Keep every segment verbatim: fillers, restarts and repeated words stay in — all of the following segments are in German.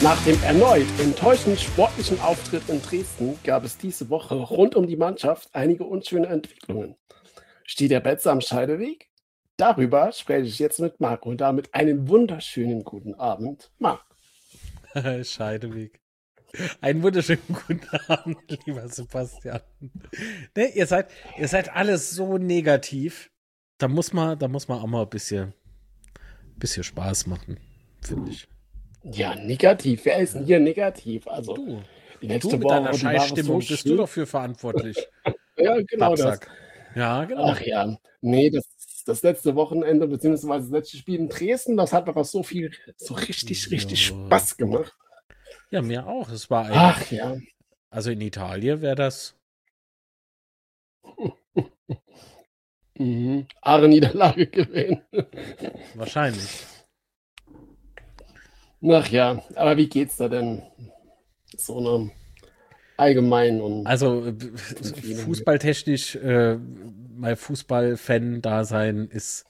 Nach dem erneut enttäuschenden sportlichen Auftritt in Dresden gab es diese Woche rund um die Mannschaft einige unschöne Entwicklungen. Steht der Betze am Scheideweg? Darüber spreche ich jetzt mit Marc und damit einen wunderschönen guten Abend, Marc. Scheideweg. Einen wunderschönen guten Abend, lieber Sebastian. Ne, ihr seid, ihr seid alles so negativ. Da muss man, da muss man auch mal ein bisschen, bisschen Spaß machen, finde ich. Ja, negativ. Wer ist denn hier negativ? Also, Du, die du letzte mit Woche, deiner die war Scheißstimmung so bist du schön. doch für verantwortlich. Ja, genau das. Babsack. Ja, genau. Ach ja, nee, das, das letzte Wochenende, beziehungsweise das letzte Spiel in Dresden, das hat doch so viel, so richtig, richtig Ja. Spaß gemacht. Ja, mir auch. Es war ein, Ach ja. also in Italien wäre das. Mhm. Aare Niederlage gewesen. Wahrscheinlich. Ach ja, aber wie geht's da denn? So eine allgemein und Also äh, fußballtechnisch, äh, mein Fußballfan-Dasein ist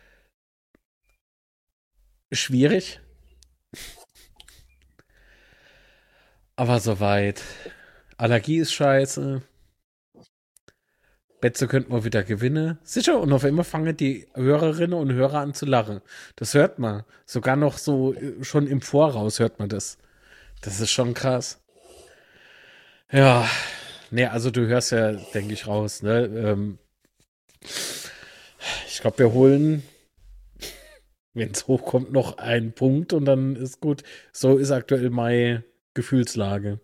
schwierig. Aber soweit. Allergie ist scheiße. Betze könnten wir wieder gewinnen. Sicher, und auf einmal fangen die Hörerinnen und Hörer an zu lachen. Das hört man. Sogar noch so äh, schon im Voraus hört man das. Das ist schon krass. Ja, nee, also du hörst ja, denke ich, raus, ne? Ähm, ich glaube, wir holen, wenn es hochkommt, noch einen Punkt und dann ist gut. So ist aktuell meine Gefühlslage.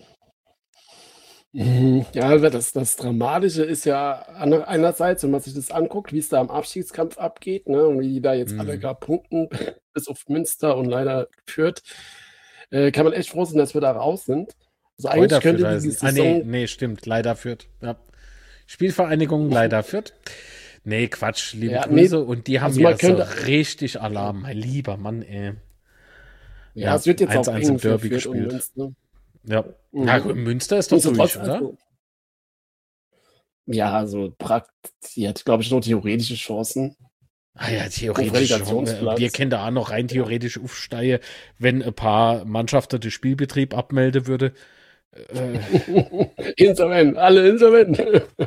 Mhm. Ja, aber das, das Dramatische ist ja ander- einerseits, wenn man sich das anguckt, wie es da am Abstiegskampf abgeht, ne, und wie die da jetzt alle Hm. gar punkten, bis auf Münster und leider Fürth, äh, kann man echt froh sein, dass wir da raus sind. Also eigentlich Heute könnte Fürth die heißen. Ah, nee, Saison, nee, stimmt. Leider Fürth. Ja. Spielvereinigung leider Fürth. Nee, Quatsch, liebe ja, nee, Grüße. Und die haben also man ja so könnte, richtig Alarm. Mein lieber Mann, ey. ja, Ja, es wird jetzt auch eins eins eng im für Derby Fürth und gespielt. Münster. Ja. Ja, Mhm. Münster ist doch Nichtsdestotrotz, durch, oder? also, ja, also praktisch, die hat, glaube ich, nur theoretische Chancen Ah ja, auf theoretisch schon. Wir Relegationsplatz. kennen da auch noch rein Ja. theoretisch aufsteigen, wenn ein paar Mannschaften den Spielbetrieb abmelden würde. Äh, Insolvent, alle insolvent.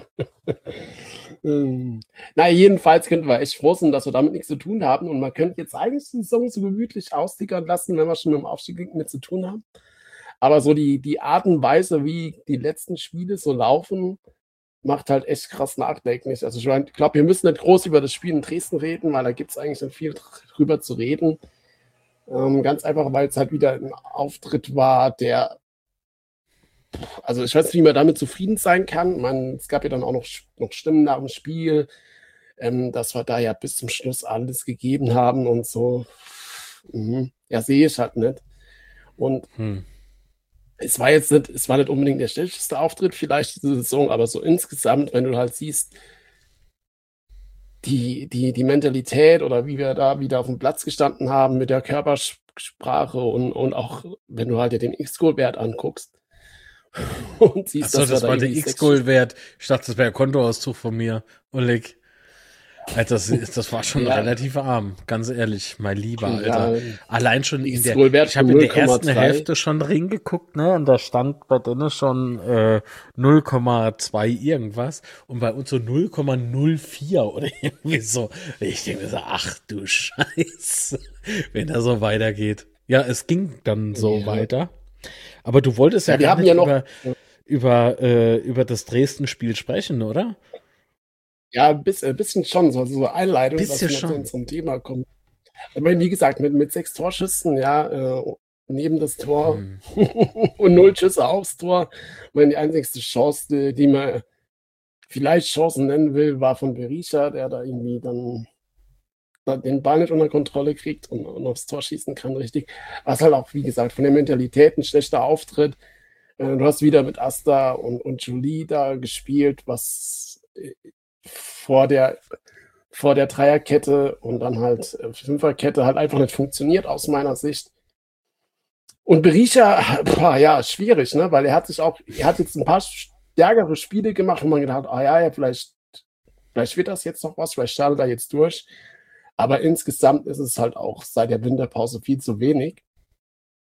Hm. Na, jedenfalls könnten wir echt froh sein, dass wir damit nichts zu tun haben. Und man könnte jetzt eigentlich die Saison so gemütlich austickern lassen, wenn wir schon mit dem Aufstieg mit zu tun haben. Aber so die, die Art und Weise, wie die letzten Spiele so laufen, macht halt echt krass nachdenklich. Also ich mein, glaube, wir müssen nicht groß über das Spiel in Dresden reden, weil da gibt es eigentlich nicht viel drüber zu reden. Ähm, ganz einfach, weil es halt wieder ein Auftritt war, der, also ich weiß nicht, wie man damit zufrieden sein kann. Man, es gab ja dann auch noch, noch Stimmen nach dem Spiel, ähm, dass wir da ja bis zum Schluss alles gegeben haben und so. Mhm. Ja, sehe ich halt nicht. Und hm. es war jetzt nicht, es war nicht unbedingt der schlechteste Auftritt, vielleicht diese Saison, aber so insgesamt, wenn du halt siehst, die, die, die Mentalität oder wie wir da wieder auf dem Platz gestanden haben mit der Körpersprache und, und auch, wenn du halt dir den X-Goal-Wert anguckst und siehst, Achso, dass wir das da war der irgendwie sechs X-Goal-Wert. Ich dachte, das wäre ein Kontoauszug von mir. Oleg. Alter, das, das war schon ja, relativ arm, ganz ehrlich, mein Lieber, Alter. ja, Allein schon in der, X-Goal-Wert ich von habe in der ersten null Komma drei. Hälfte schon reingeguckt, ne, und da stand bei denen schon äh, null Komma zwei irgendwas und bei uns so null Komma null vier oder irgendwie so. Ich denke mir so, ach du Scheiße, wenn das so weitergeht. Ja, es ging dann so Ja. weiter. Aber du wolltest ja, Ja, wir gar haben nicht ja noch, über, über, äh, über das Dresden-Spiel sprechen, oder? ja, ein bisschen, ein bisschen schon, so, so Einleitung, dass Bisschen wir zu schon. unserem Thema kommen. Ich meine, wie gesagt, mit, mit sechs Torschüssen, ja, äh, neben das Tor Hm. und null Schüsse aufs Tor. Ich meine, die einzigste Chance, die, die man vielleicht Chancen nennen will, war von Berisha, der da irgendwie dann den Ball nicht unter Kontrolle kriegt und, und aufs Tor schießen kann, richtig. Was halt auch, wie gesagt, von der Mentalität ein schlechter Auftritt. Äh, du hast wieder mit Asta und, und Julie da gespielt, was äh, vor der, vor der Dreierkette und dann halt äh, Fünferkette halt einfach nicht funktioniert aus meiner Sicht. Und Berisha, boah, ja, schwierig, ne? Weil er hat sich auch, er hat jetzt ein paar stärkere Spiele gemacht, wo man gedacht, ah ja, ja, vielleicht, vielleicht wird das jetzt noch was, vielleicht startet er jetzt durch. Aber insgesamt ist es halt auch seit der Winterpause viel zu wenig.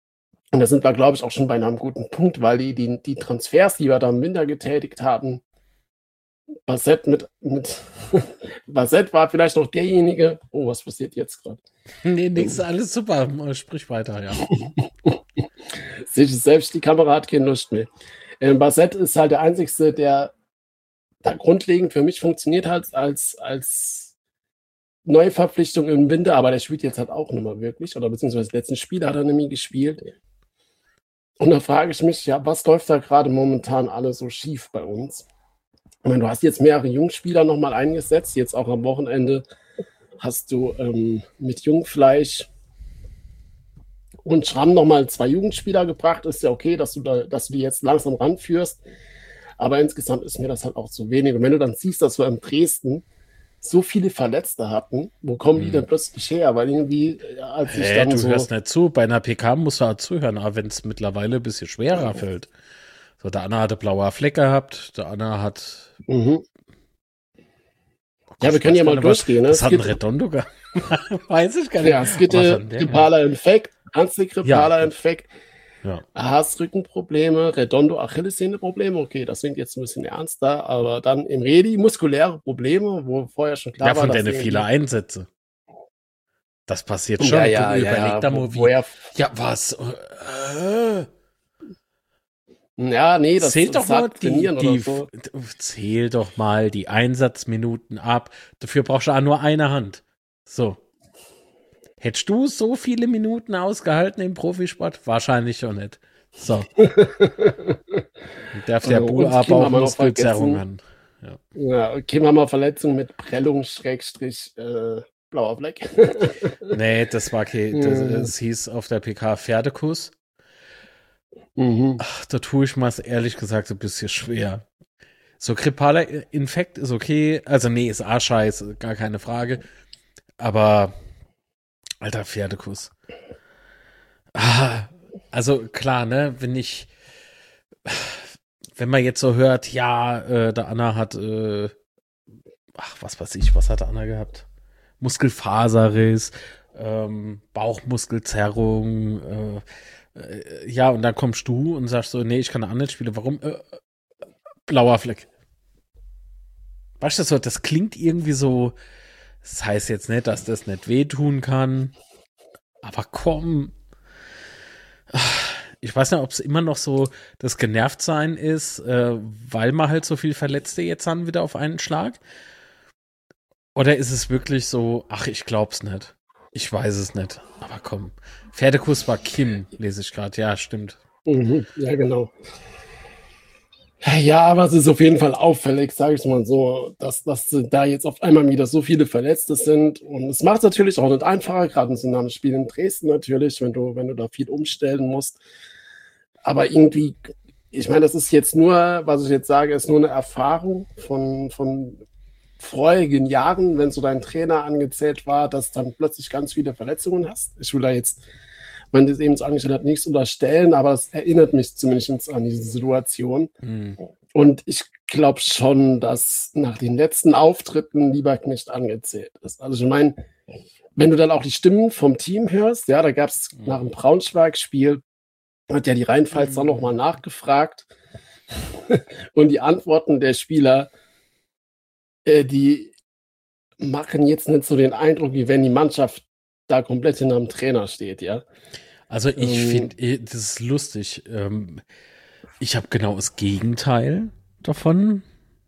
Und da sind wir, glaube ich, auch schon bei einem guten Punkt, weil die, die, die Transfers, die wir da im Winter getätigt haben, Bassett mit, mit Bassett war vielleicht noch derjenige. Oh, was passiert jetzt gerade? Nee, nix, alles super. Sprich weiter, ja. Sich selbst die Kamera hat keine Lust mehr. Ähm, Bassett ist halt der Einzige, der da grundlegend für mich funktioniert hat als, als Neuverpflichtung im Winter, aber der spielt jetzt halt auch nicht mehr wirklich. Oder beziehungsweise letzten Spiel hat er nämlich gespielt. Und da frage ich mich, ja, was läuft da gerade momentan alles so schief bei uns? Ich meine, du hast jetzt mehrere Jungspieler nochmal eingesetzt. Jetzt auch am Wochenende hast du ähm, mit Jungfleisch und Schramm nochmal zwei Jugendspieler gebracht. Ist ja okay, dass du, da, dass du die jetzt langsam ranführst. Aber insgesamt ist mir das halt auch zu wenig. Und wenn du dann siehst, dass wir in Dresden so viele Verletzte hatten, wo kommen hm. die denn plötzlich her? Weil irgendwie, als ich hey, dann du so... hörst nicht zu. Bei einer P K musst du auch zuhören, aber wenn es mittlerweile ein bisschen schwerer fällt. So, der Anna hatte blaue Fleck gehabt, der Anna hat... Mhm. Oh Gott, ja, wir können ja mal durchgehen. Ne? Das hat ein Redondo gehabt. Weiß ich gar nicht. Ja, es gibt grippaler Infekt, antigrippaler Infekt, ja. Haarrückenprobleme, Redondo, Achillessehnenprobleme. Okay, das klingt jetzt ein bisschen ernster, aber dann im Redi muskuläre Probleme, wo vorher schon klar ja, war, von deine viele Einsätze. Das passiert schon. Ja, ja, du ja, überleg da mal, wie. Woher... Ja, was? Äh, Ja, nee, das zählt doch mal die, die, so. Zähl doch mal die Einsatzminuten ab. Dafür brauchst du auch nur eine Hand. So. Hättest du so viele Minuten ausgehalten im Profisport? Wahrscheinlich schon nicht. So. darf der Bub aber auch Muskelzerrungen. Ja, ja, okay, wir mal Verletzung mit Prellung, Schrägstrich, äh, blauer Fleck. Nee, das war okay. Das, das hieß auf der P K Pferdekuss. Mhm. Ach, da tue ich mal ehrlich gesagt ein bisschen schwer. So grippaler Infekt ist okay. Also nee, ist A-Scheiß, gar keine Frage. Aber alter Pferdekuss. Ah, also klar, ne, wenn ich wenn man jetzt so hört, ja, äh, der Anna hat äh, ach, was weiß ich, was hat der Anna gehabt? Muskelfaserriss, ähm, Bauchmuskelzerrung, äh, äh, ja, und dann kommst du und sagst so, nee, ich kann auch nicht spielen. Warum? Äh, blauer Fleck. Weißt du, so, das klingt irgendwie so, das heißt jetzt nicht, dass das nicht wehtun kann, aber komm. Ich weiß nicht, ob es immer noch so das Genervtsein ist, äh, weil man halt so viel Verletzte jetzt haben wieder auf einen Schlag. Oder ist es wirklich so, ach, ich glaub's nicht. Ich weiß es nicht. Aber komm. Pferdekuss war Kim, lese ich gerade. Ja, stimmt. Mhm, ja, genau. Ja, aber es ist auf jeden Fall auffällig, sage ich mal so, dass, dass da jetzt auf einmal wieder so viele Verletzte sind. Und es macht es natürlich auch nicht einfacher, gerade in so einem Spiel in Dresden natürlich, wenn du, wenn du da viel umstellen musst. Aber irgendwie, ich meine, das ist jetzt nur, was ich jetzt sage, ist nur eine Erfahrung von, von vorigen Jahren, wenn so dein Trainer angezählt war, dass dann plötzlich ganz viele Verletzungen hast. Ich will da jetzt, wenn das eben so angestellt hat, nichts unterstellen, aber es erinnert mich zumindest an diese Situation. Mhm. Und ich glaube schon, dass nach den letzten Auftritten Lieberknecht angezählt ist. Also ich meine, wenn du dann auch die Stimmen vom Team hörst, ja, da gab es mhm. nach dem Braunschweig-Spiel, hat ja die Rheinpfalz dann nochmal nachgefragt und die Antworten der Spieler, äh, die machen jetzt nicht so den Eindruck, wie wenn die Mannschaft da komplett hinter dem Trainer steht, ja. Also ich ähm, finde, das ist lustig. Ähm, ich habe genau das Gegenteil davon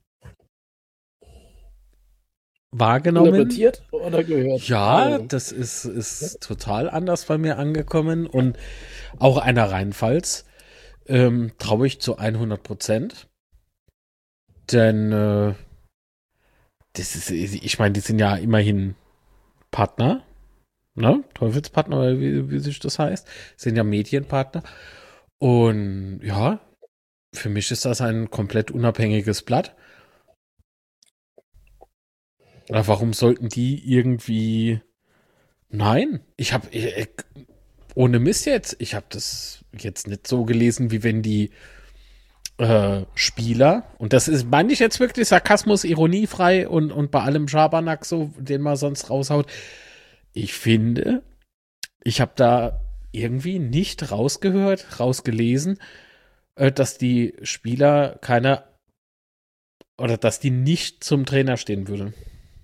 wahrgenommen. Interpretiert oder gehört? Ja, das ist, ist ja. total anders bei mir angekommen und auch einer Rheinpfalz ähm, traue ich zu hundert Prozent. Denn äh, das ist, ich meine, die sind ja immerhin Partner, ne? Teufelspartner, oder wie, wie sich das heißt, sind ja Medienpartner. Und ja, für mich ist das ein komplett unabhängiges Blatt. Aber warum sollten die irgendwie... Nein, ich habe... Ohne Mist jetzt, ich habe das jetzt nicht so gelesen, wie wenn die äh, Spieler, und das ist, meine ich jetzt wirklich Sarkasmus, ironiefrei und, und bei allem Schabernack so, den man sonst raushaut. Ich finde, ich habe da irgendwie nicht rausgehört, rausgelesen, äh, dass die Spieler keine oder dass die nicht zum Trainer stehen würden.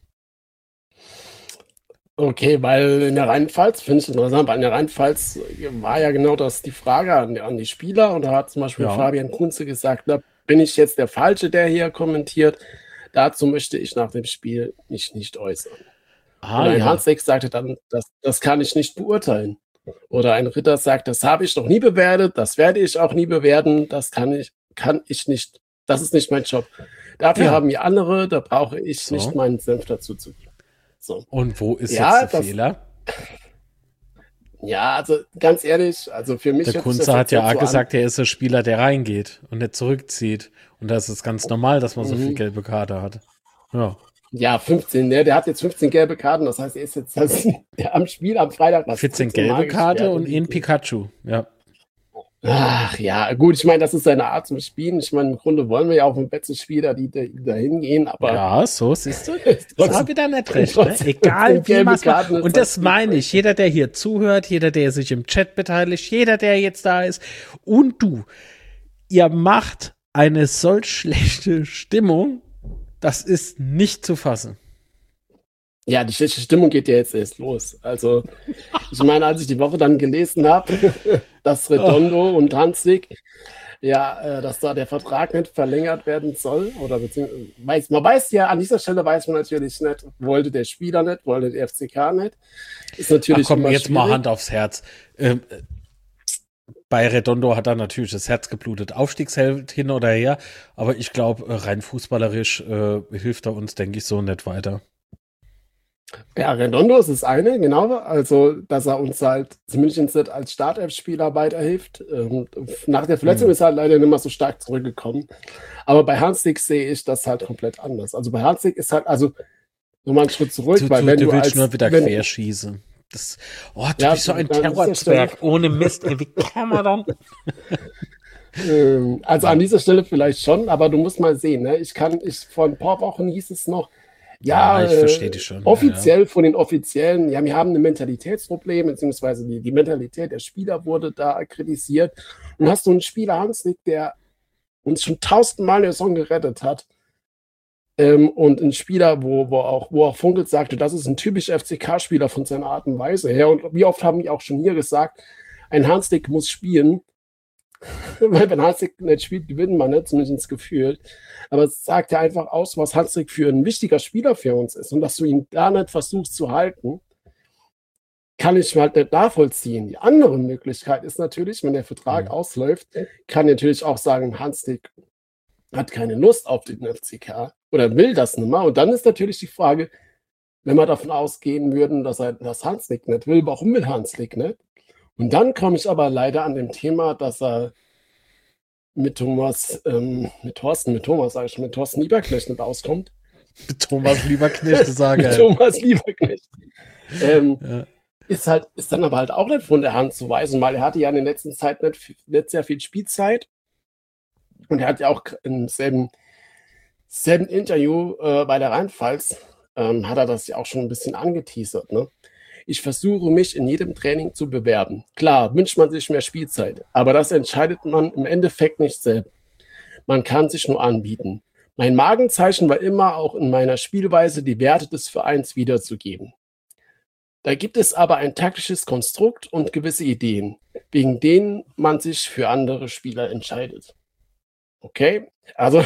Okay, weil in der Rheinpfalz, finde ich interessant, weil in der Rheinpfalz war ja genau das die Frage an, an die Spieler und da hat zum Beispiel Ja. Fabian Kunze gesagt, na, bin ich jetzt der Falsche, der hier kommentiert? Dazu möchte ich nach dem Spiel mich nicht äußern. Ah, Oder ein ja. Hansek sagte dann, das, das kann ich nicht beurteilen. Oder ein Ritter sagt, das habe ich noch nie bewertet, das werde ich auch nie bewerten, das kann ich, kann ich nicht, das ist nicht mein Job. Dafür Ja. haben wir andere, da brauche ich So. nicht meinen Senf dazu zu geben. So. Und wo ist Ja, jetzt der das- Fehler? Ja, also ganz ehrlich, also für mich Der hört sich Kunze das hat jetzt ja nicht auch so gesagt, er ist ein Spieler, der reingeht und nicht zurückzieht. Und das ist ganz normal, dass man so Mhm. viel gelbe Karte hat. Ja. an. Ja, fünfzehn, ne? Der hat jetzt fünfzehn gelbe Karten, das heißt, er ist jetzt das, der am Spiel am Freitag was vierzehn fünfzehn Mal gelbe Karte gesperrt und ein Pikachu. Ja. Ach ja, gut, ich meine, das ist seine Art zum Spielen. Ich meine, im Grunde wollen wir ja auch mit Betze-Spieler, die, die da hingehen, aber Ja, so, siehst du? Trotzdem- Das habe ich da nicht recht. Ne? trotzdem Egal wie gelbe man es Karten macht. ist Und das das meine ich. Jeder, der hier zuhört, jeder, der sich im Chat beteiligt, jeder, der jetzt da ist und du, ihr macht eine solch schlechte Stimmung, das ist nicht zu fassen. ja, die schlechte Stimmung geht ja jetzt erst los. Also, ich meine, als ich die Woche dann gelesen habe, dass Redondo und Hansig, ja, äh, dass da der Vertrag nicht verlängert werden soll, oder beziehungsweise, weiß, man weiß ja, an dieser Stelle weiß man natürlich nicht, wollte der Spieler nicht, wollte der F C K nicht. Ist Ach natürlich komm, immer jetzt mal schwierig. Hand aufs Herz. Ähm, bei Redondo hat er natürlich das Herz geblutet. Aufstiegsheld hin oder her, aber ich glaube, rein fußballerisch äh, hilft er uns, denke ich, so nicht weiter. Ja, Redondo ist das eine, genau. Also, dass er uns halt zumindest nicht als Startelf-Spieler weiterhilft. Ähm, nach der Verletzung Mhm. ist er halt leider nicht mehr so stark zurückgekommen. Aber bei Hansig sehe ich das halt komplett anders. Also bei Hansig ist halt, also nochmal einen Schritt zurück, Du, weil du, wenn du du willst als nur wieder wenn, querschießen. Das, oh, du Ja, bist so ein dann ist das Terrorzwerg. Ohne Mist, ey, wie kann man dann? ähm, also an dieser Stelle vielleicht schon, aber du musst mal sehen, ne? Ich kann, ich vor ein paar Wochen hieß es noch, ja, Ja, ich verstehe äh, dich schon, ja, offiziell von den Offiziellen, ja, wir haben ein Mentalitätsproblem, beziehungsweise die, die Mentalität der Spieler wurde da kritisiert. Und hast du einen Spieler Hanslik, der uns schon tausendmal in der Saison gerettet hat, ähm, und ein Spieler, wo, wo auch, wo auch Funkelt sagte, das ist ein typischer F C K-Spieler von seiner Art und Weise her. Und wie oft haben die auch schon hier gesagt, ein Hanslik muss spielen. Weil wenn Hanslik nicht spielt, gewinnen wir nicht, zumindest gefühlt. Aber es sagt ja einfach aus, was Hanslik für ein wichtiger Spieler für uns ist. Und dass du ihn da nicht versuchst zu halten, kann ich halt nicht nachvollziehen. Die andere Möglichkeit ist natürlich, wenn der Vertrag Mhm. ausläuft, kann natürlich auch sagen, Hanslik hat keine Lust auf den F C K oder will das nicht mehr. Und dann ist natürlich die Frage, wenn wir davon ausgehen würden, dass er das Hanslik nicht will, warum will Hanslik nicht? Und dann komme ich aber leider an dem Thema, dass er mit Thomas, ähm, mit Thorsten, mit Thomas, sage ich, mit Thorsten Lieberknecht nicht auskommt. Thomas Lieberknecht, das sage Mit ich. Thomas Lieberknecht. Ähm, Ja. ist halt, ist dann aber halt auch nicht von der Hand zu weisen, weil er hatte ja in der letzten Zeit nicht, viel- nicht sehr viel Spielzeit. Und er hat ja auch im selben, selben Interview äh, bei der Rheinpfalz, ähm, hat er das ja auch schon ein bisschen angeteasert, ne? Ich versuche mich in jedem Training zu bewerben. Klar, wünscht man sich mehr Spielzeit, aber das entscheidet man im Endeffekt nicht selbst. Man kann sich nur anbieten. Mein Magenzeichen war immer auch in meiner Spielweise, die Werte des Vereins wiederzugeben. Da gibt es aber ein taktisches Konstrukt und gewisse Ideen, wegen denen man sich für andere Spieler entscheidet. Okay, also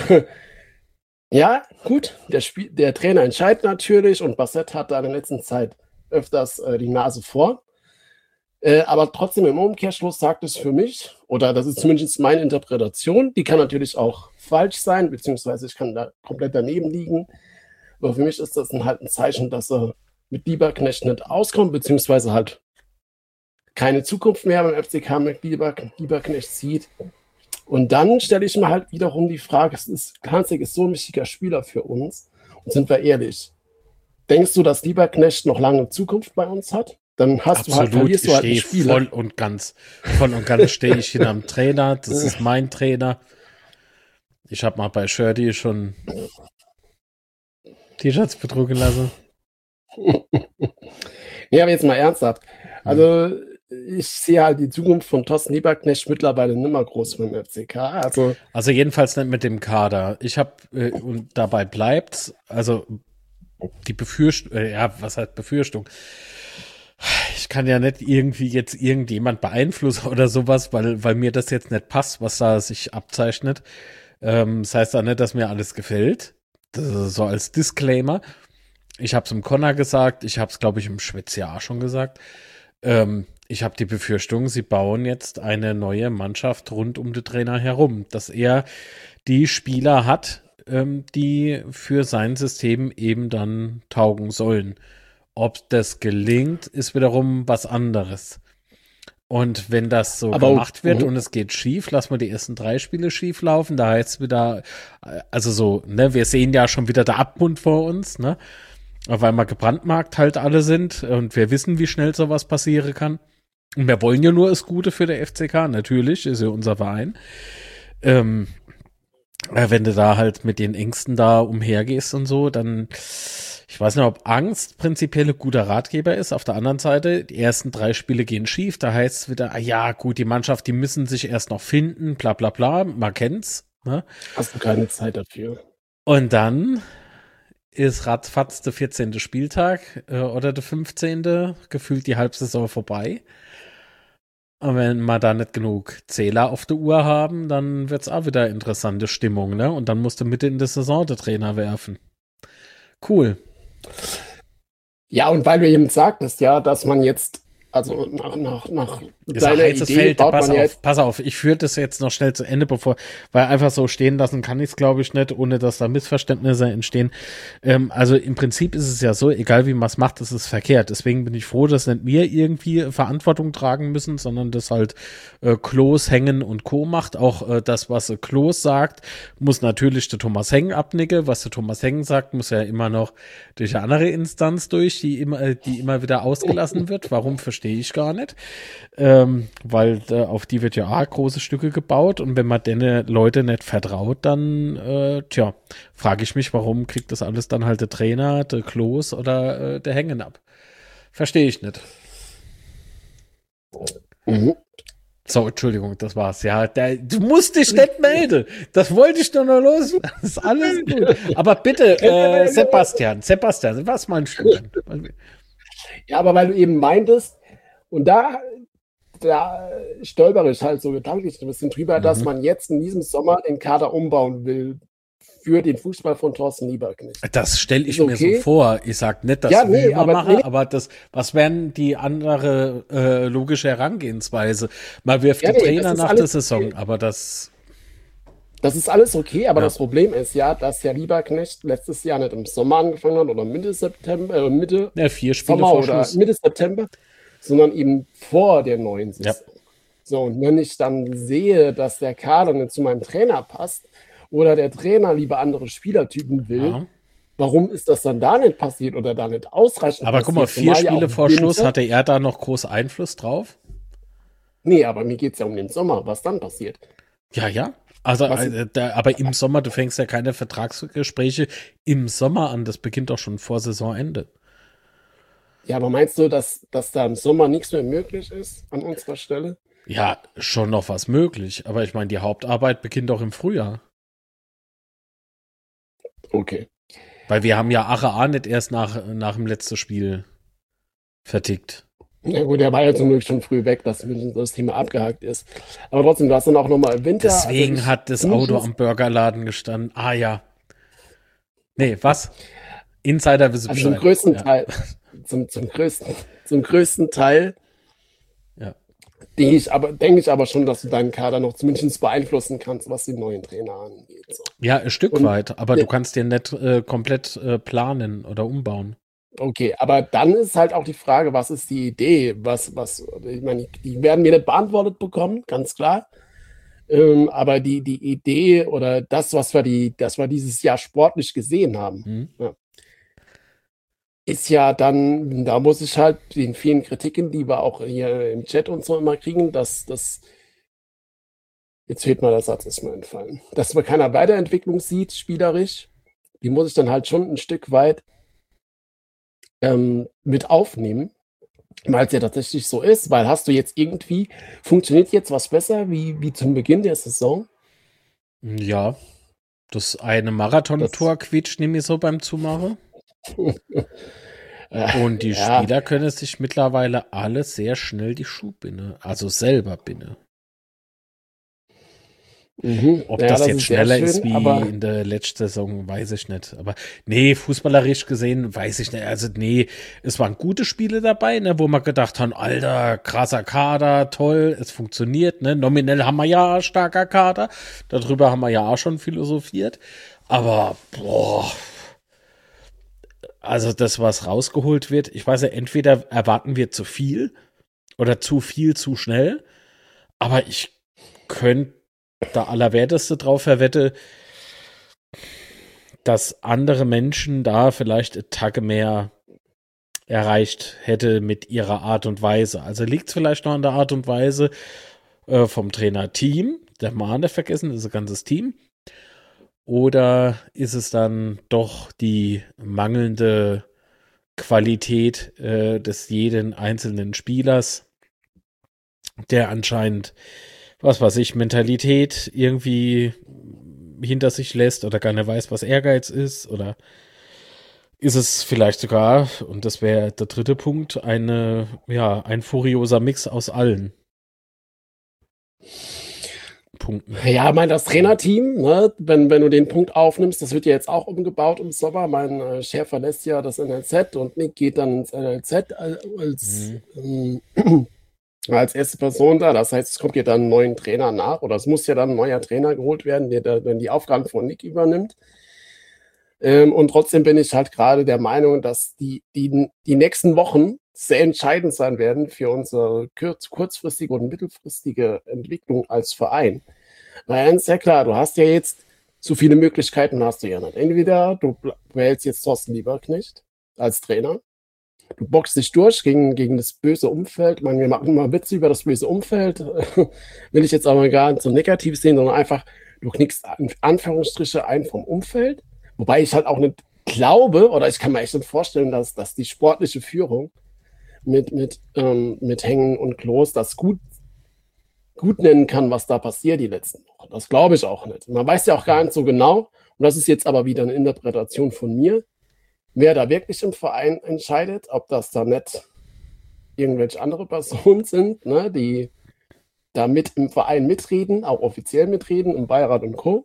ja, gut, der, Spiel, der Trainer entscheidet natürlich und Bassett hat da in der letzten Zeit öfters äh, die Nase vor. Äh, aber trotzdem im Umkehrschluss sagt es für mich, oder das ist zumindest meine Interpretation, die kann natürlich auch falsch sein, beziehungsweise ich kann da komplett daneben liegen. Aber für mich ist das ein, halt ein Zeichen, dass er mit Lieberknecht nicht auskommt, beziehungsweise halt keine Zukunft mehr beim F C K mit Lieber, Lieberknecht sieht. Und dann stelle ich mir halt wiederum die Frage, es ist, Hanslik ist so ein wichtiger Spieler für uns. Und sind wir ehrlich, denkst du, dass Lieberknecht noch lange Zukunft bei uns hat? Dann hast du halt, Absolut, verlierst ich du halt einen stehe Spieler. voll und ganz, voll und ganz stehe ich hinterm Trainer. Das ist mein Trainer. Ich habe mal bei Shirty schon T-Shirts bedrucken lassen. Ja, aber jetzt mal ernsthaft. Also, ich sehe halt die Zukunft von Thorsten Lieberknecht mittlerweile nicht mehr groß beim F C K. Also, also jedenfalls nicht mit dem Kader. Ich habe, äh, und dabei bleibt, also die Befürchtung, äh, ja, was heißt Befürchtung? Ich kann ja nicht irgendwie jetzt irgendjemand beeinflussen oder sowas, weil, weil mir das jetzt nicht passt, was da sich abzeichnet. Ähm, das heißt auch nicht, dass mir alles gefällt. Das ist so als Disclaimer. Ich habe es im Connor gesagt, ich habe es, glaube ich, im Schwätziar schon gesagt. Ähm, ich habe die Befürchtung, sie bauen jetzt eine neue Mannschaft rund um den Trainer herum, dass er die Spieler hat, ähm, die für sein System eben dann taugen sollen. Ob das gelingt, ist wiederum was anderes. Und wenn das so Aber- gemacht wird mhm. und es geht schief, lassen wir die ersten drei Spiele schief laufen. Da heißt es wieder, äh, also so, ne, wir sehen ja schon wieder der Abgrund vor uns, ne? Weil wir gebrandmarkt halt alle sind und wir wissen, wie schnell sowas passieren kann. Und wir wollen ja nur das Gute für der F C K, natürlich, ist ja unser Verein. Ähm, äh, wenn du da halt mit den Ängsten da umhergehst und so, dann, ich weiß nicht, ob Angst prinzipiell ein guter Ratgeber ist. Auf der anderen Seite, die ersten drei Spiele gehen schief, da heißt es wieder, ah ja, gut, die Mannschaft, die müssen sich erst noch finden, bla bla bla, man kennt's. Ne? Hast du keine Zeit dafür? Und dann ist ratzfatz der vierzehnte Spieltag äh, oder der fünfzehnte gefühlt die Halbsaison vorbei. Und wenn wir da nicht genug Zähler auf der Uhr haben, dann wird's auch wieder interessante Stimmung, ne? Und dann musst du Mitte in der Saison der Trainer werfen. Cool. Ja, und weil du eben sagtest, ja, dass man jetzt, also nach, nach, nach Ist ein deiner heißes Idee Feld, baut pass man auf, ja jetzt, pass auf, ich führe das jetzt noch schnell zu Ende, bevor, weil einfach so stehen lassen kann ich es, glaube ich, nicht, ohne dass da Missverständnisse entstehen. Ähm, also im Prinzip ist es ja so, egal wie man es macht, das ist verkehrt. Deswegen bin ich froh, dass nicht wir irgendwie Verantwortung tragen müssen, sondern das halt äh, Klos, Hängen und Co. macht. Auch äh, das, was äh, Klos sagt, muss natürlich der Thomas Hengen abnicken. Was der Thomas Hengen sagt, muss ja immer noch durch eine andere Instanz durch, die immer, äh, die immer wieder ausgelassen wird. Warum, verstehe ich gar nicht. Ähm, weil äh, auf die wird ja auch große Stücke gebaut und wenn man denen Leute nicht vertraut, dann, äh, tja, frage ich mich, warum kriegt das alles dann halt der Trainer, der Klos oder äh, der Hängen ab? Verstehe ich nicht. Mhm. So, Entschuldigung, das war's. Ja, der, du musst dich nicht melden. Das wollte ich doch noch los. Das ist alles gut. Aber bitte, äh, Sebastian, Sebastian, was meinst du denn? Ja, aber weil du eben meintest, und da, da stolpere ich halt so gedanklich ein bisschen drüber, Mhm. dass man jetzt in diesem Sommer den Kader umbauen will für den Fußball von Thorsten Lieberknecht. Das stelle ich Ist mir okay. so vor. Ich sag nicht, dass Ja, wir nee, immer aber- machen, nee. aber das, was wären die andere äh, logische Herangehensweise? Man wirft Ja, den nee, Trainer das ist nach der alles Saison, okay. aber das, Das ist alles okay, aber Ja. das Problem ist ja, dass ja Lieberknecht letztes Jahr nicht im Sommer angefangen hat oder Mitte September, äh, Mitte ja, vier Spiele Sommer vor oder Schluss. Mitte September, sondern eben vor der neuen Saison. Ja. So, und wenn ich dann sehe, dass der Kader nicht zu meinem Trainer passt oder der Trainer lieber andere Spielertypen will, Ja. warum ist das dann da nicht passiert oder da nicht ausreichend Aber guck mal, passiert? vier Zumal ja Spiele auch vor Winter- Schluss hatte er da noch groß Einfluss drauf. Nee, aber mir geht es ja um den Sommer, was dann passiert. Ja, ja. Also, Was- äh, da, aber im Sommer, du fängst ja keine Vertragsgespräche im Sommer an. Das beginnt doch schon vor Saisonende. Ja, aber meinst du, dass, dass da im Sommer nichts mehr möglich ist an unserer Stelle? Ja, schon noch was möglich. Aber ich meine, die Hauptarbeit beginnt doch im Frühjahr. Okay. Weil wir haben ja Ache A nicht erst nach, nach dem letzten Spiel vertickt. Na gut, der war ja zum Glück schon früh weg, dass das Thema abgehakt ist. Aber trotzdem, du hast dann auch nochmal im Winter. Deswegen also ich- hat das zumindest- Auto am Burgerladen gestanden. Ah ja. Nee, was? Insider wissen Also zum Bescheid. größten Ja. Teil, zum, zum größten, zum größten Teil, Ja. denke ich aber, denke ich aber schon, dass du deinen Kader noch zumindest beeinflussen kannst, was den neuen Trainer angeht. So. Ja, ein Stück Und- weit, aber Ja. du kannst dir nicht äh, komplett äh, planen oder umbauen. Okay, aber dann ist halt auch die Frage, was ist die Idee? Was, was, ich meine, die werden mir nicht beantwortet bekommen, ganz klar. Ähm, aber die, die Idee oder das, was wir die, das wir dieses Jahr sportlich gesehen haben, Hm? ist ja dann, da muss ich halt den vielen Kritiken, die wir auch hier im Chat und so immer kriegen, dass das, jetzt fehlt mir der Satz, ist mir entfallen, dass man keiner Weiterentwicklung sieht, spielerisch, die muss ich dann halt schon ein Stück weit ähm, mit aufnehmen. Weil es ja tatsächlich so ist, weil hast du jetzt irgendwie, funktioniert jetzt was besser wie, wie zum Beginn der Saison? Ja, das eine Das, Marathontor quietscht nämlich so beim Zumachen. äh, Und die ja, Spieler können sich mittlerweile alle sehr schnell die Schuhe binden, also selber binden. mhm. Ob Ja, das das jetzt ist sehr schneller ist schön, wie aber in der letzten Saison, weiß ich nicht. Aber nee, fußballerisch gesehen, weiß ich nicht. Also nee, es waren gute Spiele dabei, ne, wo wir gedacht haben, Alter, krasser Kader, toll, es funktioniert. Ne? Nominell haben wir ja starker Kader. Darüber haben wir ja auch schon philosophiert. Aber boah, also das, was rausgeholt wird, ich weiß ja, entweder erwarten wir zu viel oder zu viel zu schnell. Aber ich könnte da Allerwerteste drauf verwette, dass andere Menschen da vielleicht eine Tacke mehr erreicht hätte mit ihrer Art und Weise. Also liegt es vielleicht noch an der Art und Weise äh, vom Trainerteam, der Mahner vergessen, das ist ein ganzes Team, oder ist es dann doch die mangelnde Qualität äh, des jeden einzelnen Spielers, der anscheinend, was weiß ich, Mentalität irgendwie hinter sich lässt oder gar nicht weiß, was Ehrgeiz ist, oder ist es vielleicht sogar, und das wäre der dritte Punkt, eine, ja, ein furioser Mix aus allen Punkten. ja, ich meine, das Trainerteam, ne, wenn, wenn du den Punkt aufnimmst, das wird ja jetzt auch umgebaut im Sommer. Mein äh, Chef verlässt ja das N L Z und Nick geht dann ins N L Z als, Mhm. ähm, als erste Person da. Das heißt, es kommt ja dann ein neuer Trainer nach oder es muss ja dann ein neuer Trainer geholt werden, der dann die Aufgaben von Nick übernimmt. Ähm, und trotzdem bin ich halt gerade der Meinung, dass die, die, die nächsten Wochen sehr entscheidend sein werden für unsere kurz, kurzfristige und mittelfristige Entwicklung als Verein. Weil eins ist ja klar, du hast ja jetzt so viele Möglichkeiten hast du ja nicht. Entweder du wählst jetzt Thorsten Lieberknecht als Trainer, du boxst dich durch gegen, gegen das böse Umfeld. Ich meine, wir machen immer Witze über das böse Umfeld, will ich jetzt aber gar nicht so negativ sehen, sondern einfach, du knickst in Anführungsstriche ein vom Umfeld. Wobei ich halt auch nicht glaube, oder ich kann mir echt nicht vorstellen, dass, dass die sportliche Führung mit, mit, ähm, mit Hängen und Klos das gut, gut nennen kann, was da passiert die letzten Wochen. Das glaube ich auch nicht. Man weiß ja auch gar nicht so genau, und das ist jetzt aber wieder eine Interpretation von mir, wer da wirklich im Verein entscheidet, ob das da nicht irgendwelche andere Personen sind, ne, die da mit im Verein mitreden, auch offiziell mitreden, im Beirat und Co.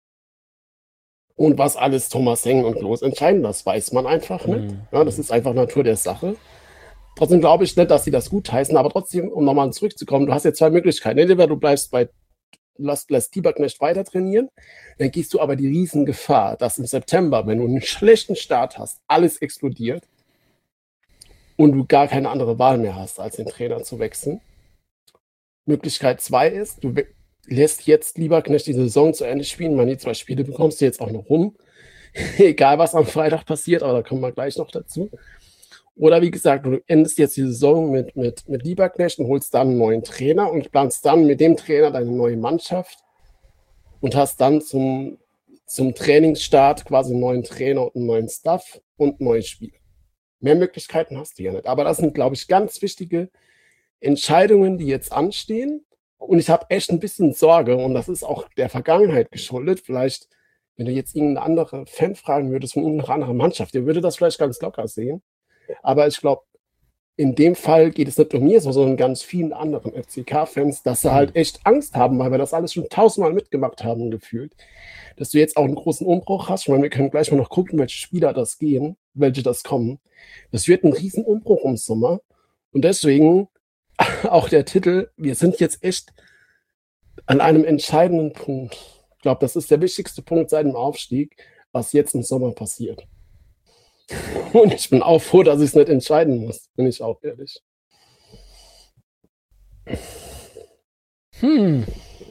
Und was alles Thomas Heng und Klos entscheiden, das weiß man einfach nicht. Mhm. Ja, das ist einfach Natur der Sache. Trotzdem glaube ich nicht, dass sie das gut heißen, aber trotzdem, um nochmal zurückzukommen, du hast jetzt zwei Möglichkeiten. Entweder du bleibst bei, lässt, lässt Lieberknecht weiter trainieren, dann gehst du aber die Riesengefahr, dass im September, wenn du einen schlechten Start hast, alles explodiert und du gar keine andere Wahl mehr hast, als den Trainer zu wechseln. Möglichkeit zwei ist, du lässt jetzt Lieberknecht die Saison zu Ende spielen. Man, die zwei Spiele bekommst du jetzt auch noch rum. Egal, was am Freitag passiert, aber da kommen wir gleich noch dazu. Oder wie gesagt, du endest jetzt die Saison mit, mit, mit Lieberknecht und holst dann einen neuen Trainer und planst dann mit dem Trainer deine neue Mannschaft und hast dann zum, zum Trainingsstart quasi einen neuen Trainer und einen neuen Staff und neue Spiele. Mehr Möglichkeiten hast du ja nicht. Aber das sind, glaube ich, ganz wichtige Entscheidungen, die jetzt anstehen. Und ich habe echt ein bisschen Sorge, und das ist auch der Vergangenheit geschuldet. Vielleicht, wenn du jetzt irgendeine andere Fan fragen würdest von irgendeiner anderen Mannschaft, der würde das vielleicht ganz locker sehen. Aber ich glaube, in dem Fall geht es nicht um mir, sondern ganz vielen anderen F C K-Fans, dass sie halt echt Angst haben, weil wir das alles schon tausendmal mitgemacht haben, gefühlt. Dass du jetzt auch einen großen Umbruch hast. Ich meine, wir können gleich mal noch gucken, welche Spieler das gehen, welche das kommen. Das wird ein riesen Umbruch im Sommer. Und deswegen auch der Titel, wir sind jetzt echt an einem entscheidenden Punkt. Ich glaube, das ist der wichtigste Punkt seit dem Aufstieg, was jetzt im Sommer passiert. Und ich bin auch froh, dass ich es nicht entscheiden muss, bin ich auch ehrlich. Hm.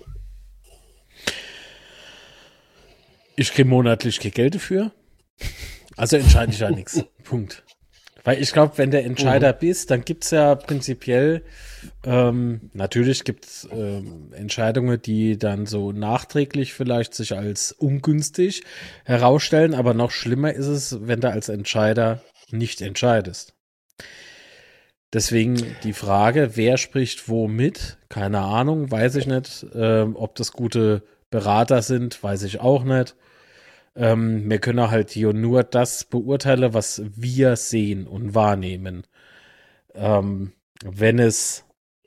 Ich kriege monatlich kein Geld dafür. Also entscheide ich ja nichts. Punkt. Weil ich glaube, wenn der Entscheider mhm. bist, dann gibt es ja prinzipiell, ähm, natürlich gibt es ähm, Entscheidungen, die dann so nachträglich vielleicht sich als ungünstig herausstellen, aber noch schlimmer ist es, wenn du als Entscheider nicht entscheidest. Deswegen die Frage, wer spricht wo mit? Keine Ahnung, weiß ich nicht. Ähm, ob das gute Berater sind, weiß ich auch nicht. Ähm, wir können halt hier nur das beurteilen, was wir sehen und wahrnehmen. Ähm, wenn es,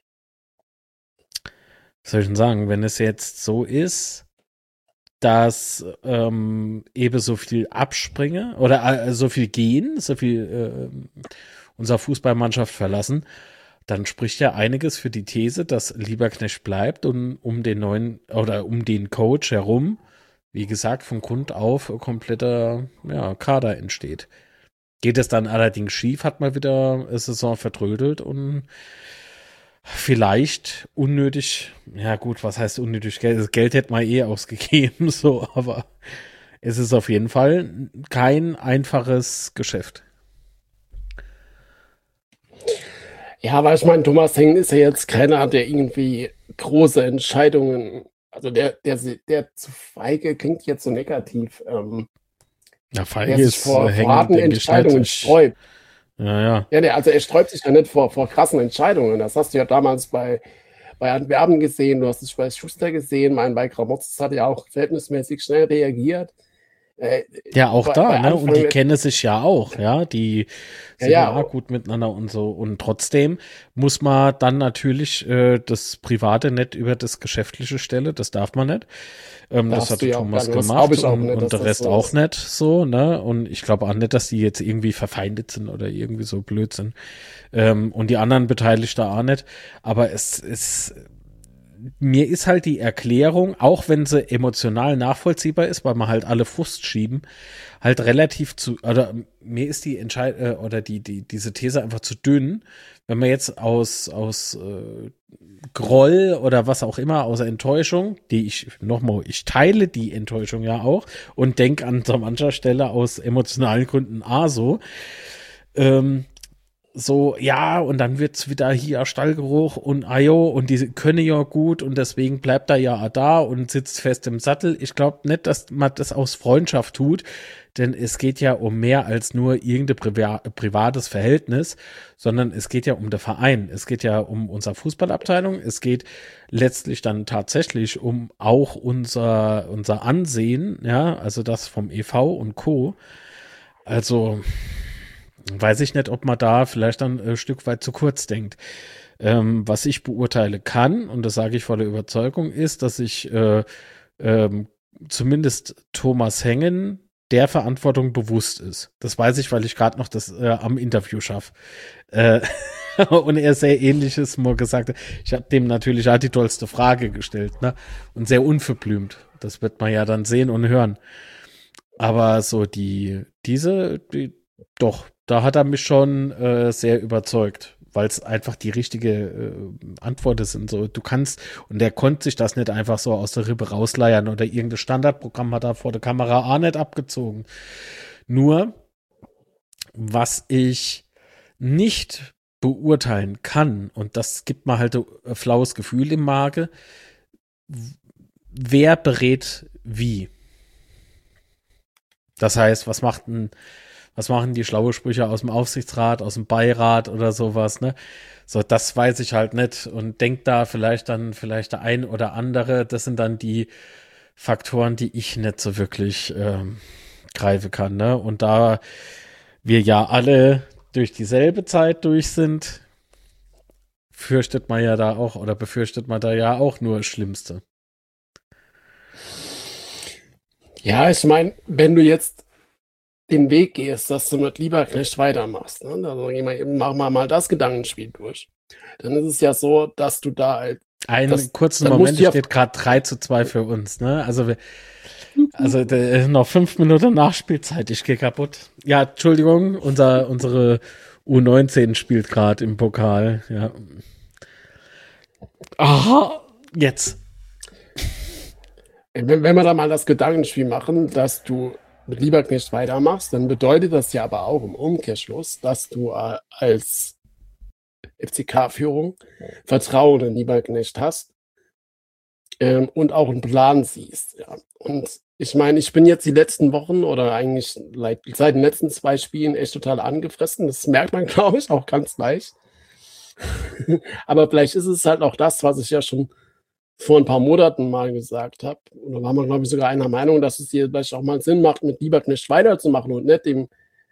was soll ich denn sagen, wenn es jetzt so ist, dass ähm, eben so viel abspringe oder äh, so viel gehen, so viel äh, unserer Fußballmannschaft verlassen, dann spricht ja einiges für die These, dass Lieberknecht bleibt und um den neuen oder um den Coach herum, wie gesagt, von Grund auf kompletter ja, Kader entsteht. Geht es dann allerdings schief, hat man wieder eine Saison vertrödelt und vielleicht unnötig, ja gut, was heißt unnötig Geld? Das Geld hätte man eh ausgegeben, so, aber es ist auf jeden Fall kein einfaches Geschäft. Ja, aber ich meine, Thomas Hengen ist ja jetzt keiner, der irgendwie große Entscheidungen, also der, der, der zu feige klingt jetzt so negativ, ähm, Ja, feige der sich ist vor, Hengen, vor harten denke ich Entscheidungen nicht. sträubt. Ja, ja. Ja, der, also er sträubt sich ja nicht vor, vor krassen Entscheidungen. Das hast du ja damals bei, bei Antwerpen gesehen, du hast es bei Schuster gesehen, mein bei Gramotzes hat ja auch verhältnismäßig schnell reagiert. Äh, Ja, auch bei, da, bei ne? Und Anfang die mit, kennen sich ja auch, ja. Die ja, sind ja ja, auch gut miteinander und so. Und trotzdem muss man dann natürlich äh, das Private nicht über das Geschäftliche stellen. Das darf man nicht. Ähm, das darfst du hatte ja auch gar Thomas nicht. Das glaube gemacht ich auch und, nicht, und dass der das Rest so auch ist. nicht so, ne? Und ich glaube auch nicht, dass die jetzt irgendwie verfeindet sind oder irgendwie so blöd sind. Ähm, und die anderen Beteiligten auch nicht. Aber es ist. Mir ist halt die Erklärung, auch wenn sie emotional nachvollziehbar ist, weil man halt alle Frust schieben, halt relativ zu, oder mir ist die Entscheid äh, oder die, die, diese These einfach zu dünn, wenn man jetzt aus, aus äh, Groll oder was auch immer, aus Enttäuschung, die ich, nochmal, ich teile die Enttäuschung ja auch und denke an so mancher Stelle aus emotionalen Gründen ah so, ähm, so, ja, und dann wird's wieder hier Stallgeruch und Ajo und die können ja gut und deswegen bleibt er ja da und sitzt fest im Sattel. Ich glaube nicht, dass man das aus Freundschaft tut, denn es geht ja um mehr als nur irgendein Priva privates Verhältnis, sondern es geht ja um den Verein. Es geht ja um unsere Fußballabteilung. Es geht letztlich dann tatsächlich um auch unser, unser Ansehen, ja, also das vom E V und Co. Also, weiß ich nicht, ob man da vielleicht dann ein Stück weit zu kurz denkt. Ähm, was ich beurteilen kann, und das sage ich voller Überzeugung, ist, dass ich äh, ähm, zumindest Thomas Hengen der Verantwortung bewusst ist. Das weiß ich, weil ich gerade noch das äh, am Interview schaffe. Äh, und er sehr Ähnliches mal gesagt hat. Ich habe dem natürlich auch die tollste Frage gestellt, ne? Und sehr unverblümt. Das wird man ja dann sehen und hören. Aber so die, diese, die, doch, da hat er mich schon äh, sehr überzeugt, weil es einfach die richtige äh, Antwort sind. So, du kannst, und der konnte sich das nicht einfach so aus der Rippe rausleiern oder irgendein Standardprogramm hat er vor der Kamera auch nicht abgezogen. Nur, was ich nicht beurteilen kann, und das gibt mir halt ein flaues Gefühl im Magen, wer berät wie. Das heißt, was macht ein Was machen die schlaue Sprüche aus dem Aufsichtsrat, aus dem Beirat oder sowas, ne? So, das weiß ich halt nicht und denk da vielleicht dann vielleicht der ein oder andere. Das sind dann die Faktoren, die ich nicht so wirklich ähm, greifen kann, ne? Und da wir ja alle durch dieselbe Zeit durch sind, fürchtet man ja da auch oder befürchtet man da ja auch nur das Schlimmste. Ja, ich meine, wenn du jetzt den Weg gehst, dass du mit Lieberknecht weitermachst, ne? Also geh mal eben, mach mal, mal das Gedankenspiel durch. Dann ist es ja so, dass du da halt. Einen das, kurzen dann Moment, musst du ja, steht gerade drei zu zwei für uns, ne? Also wir, also der, noch fünf Minuten Nachspielzeit, ich gehe kaputt. Ja, Entschuldigung, unser, unsere U neunzehn spielt gerade im Pokal, ja. Aha, jetzt. wenn, wenn wir da mal das Gedankenspiel machen, dass du mit Lieberknecht weitermachst, dann bedeutet das ja aber auch im Umkehrschluss, dass du äh, als F C K-Führung Vertrauen in Lieberknecht hast ähm, und auch einen Plan siehst. Ja. Und ich meine, ich bin jetzt die letzten Wochen oder eigentlich seit, seit den letzten zwei Spielen echt total angefressen. Das merkt man, glaube ich, auch ganz leicht. Aber vielleicht ist es halt auch das, was ich ja schon vor ein paar Monaten mal gesagt habe. Und da waren wir, glaube ich, sogar einer Meinung, dass es hier vielleicht auch mal Sinn macht, mit Lieberknecht weiterzumachen und nicht dem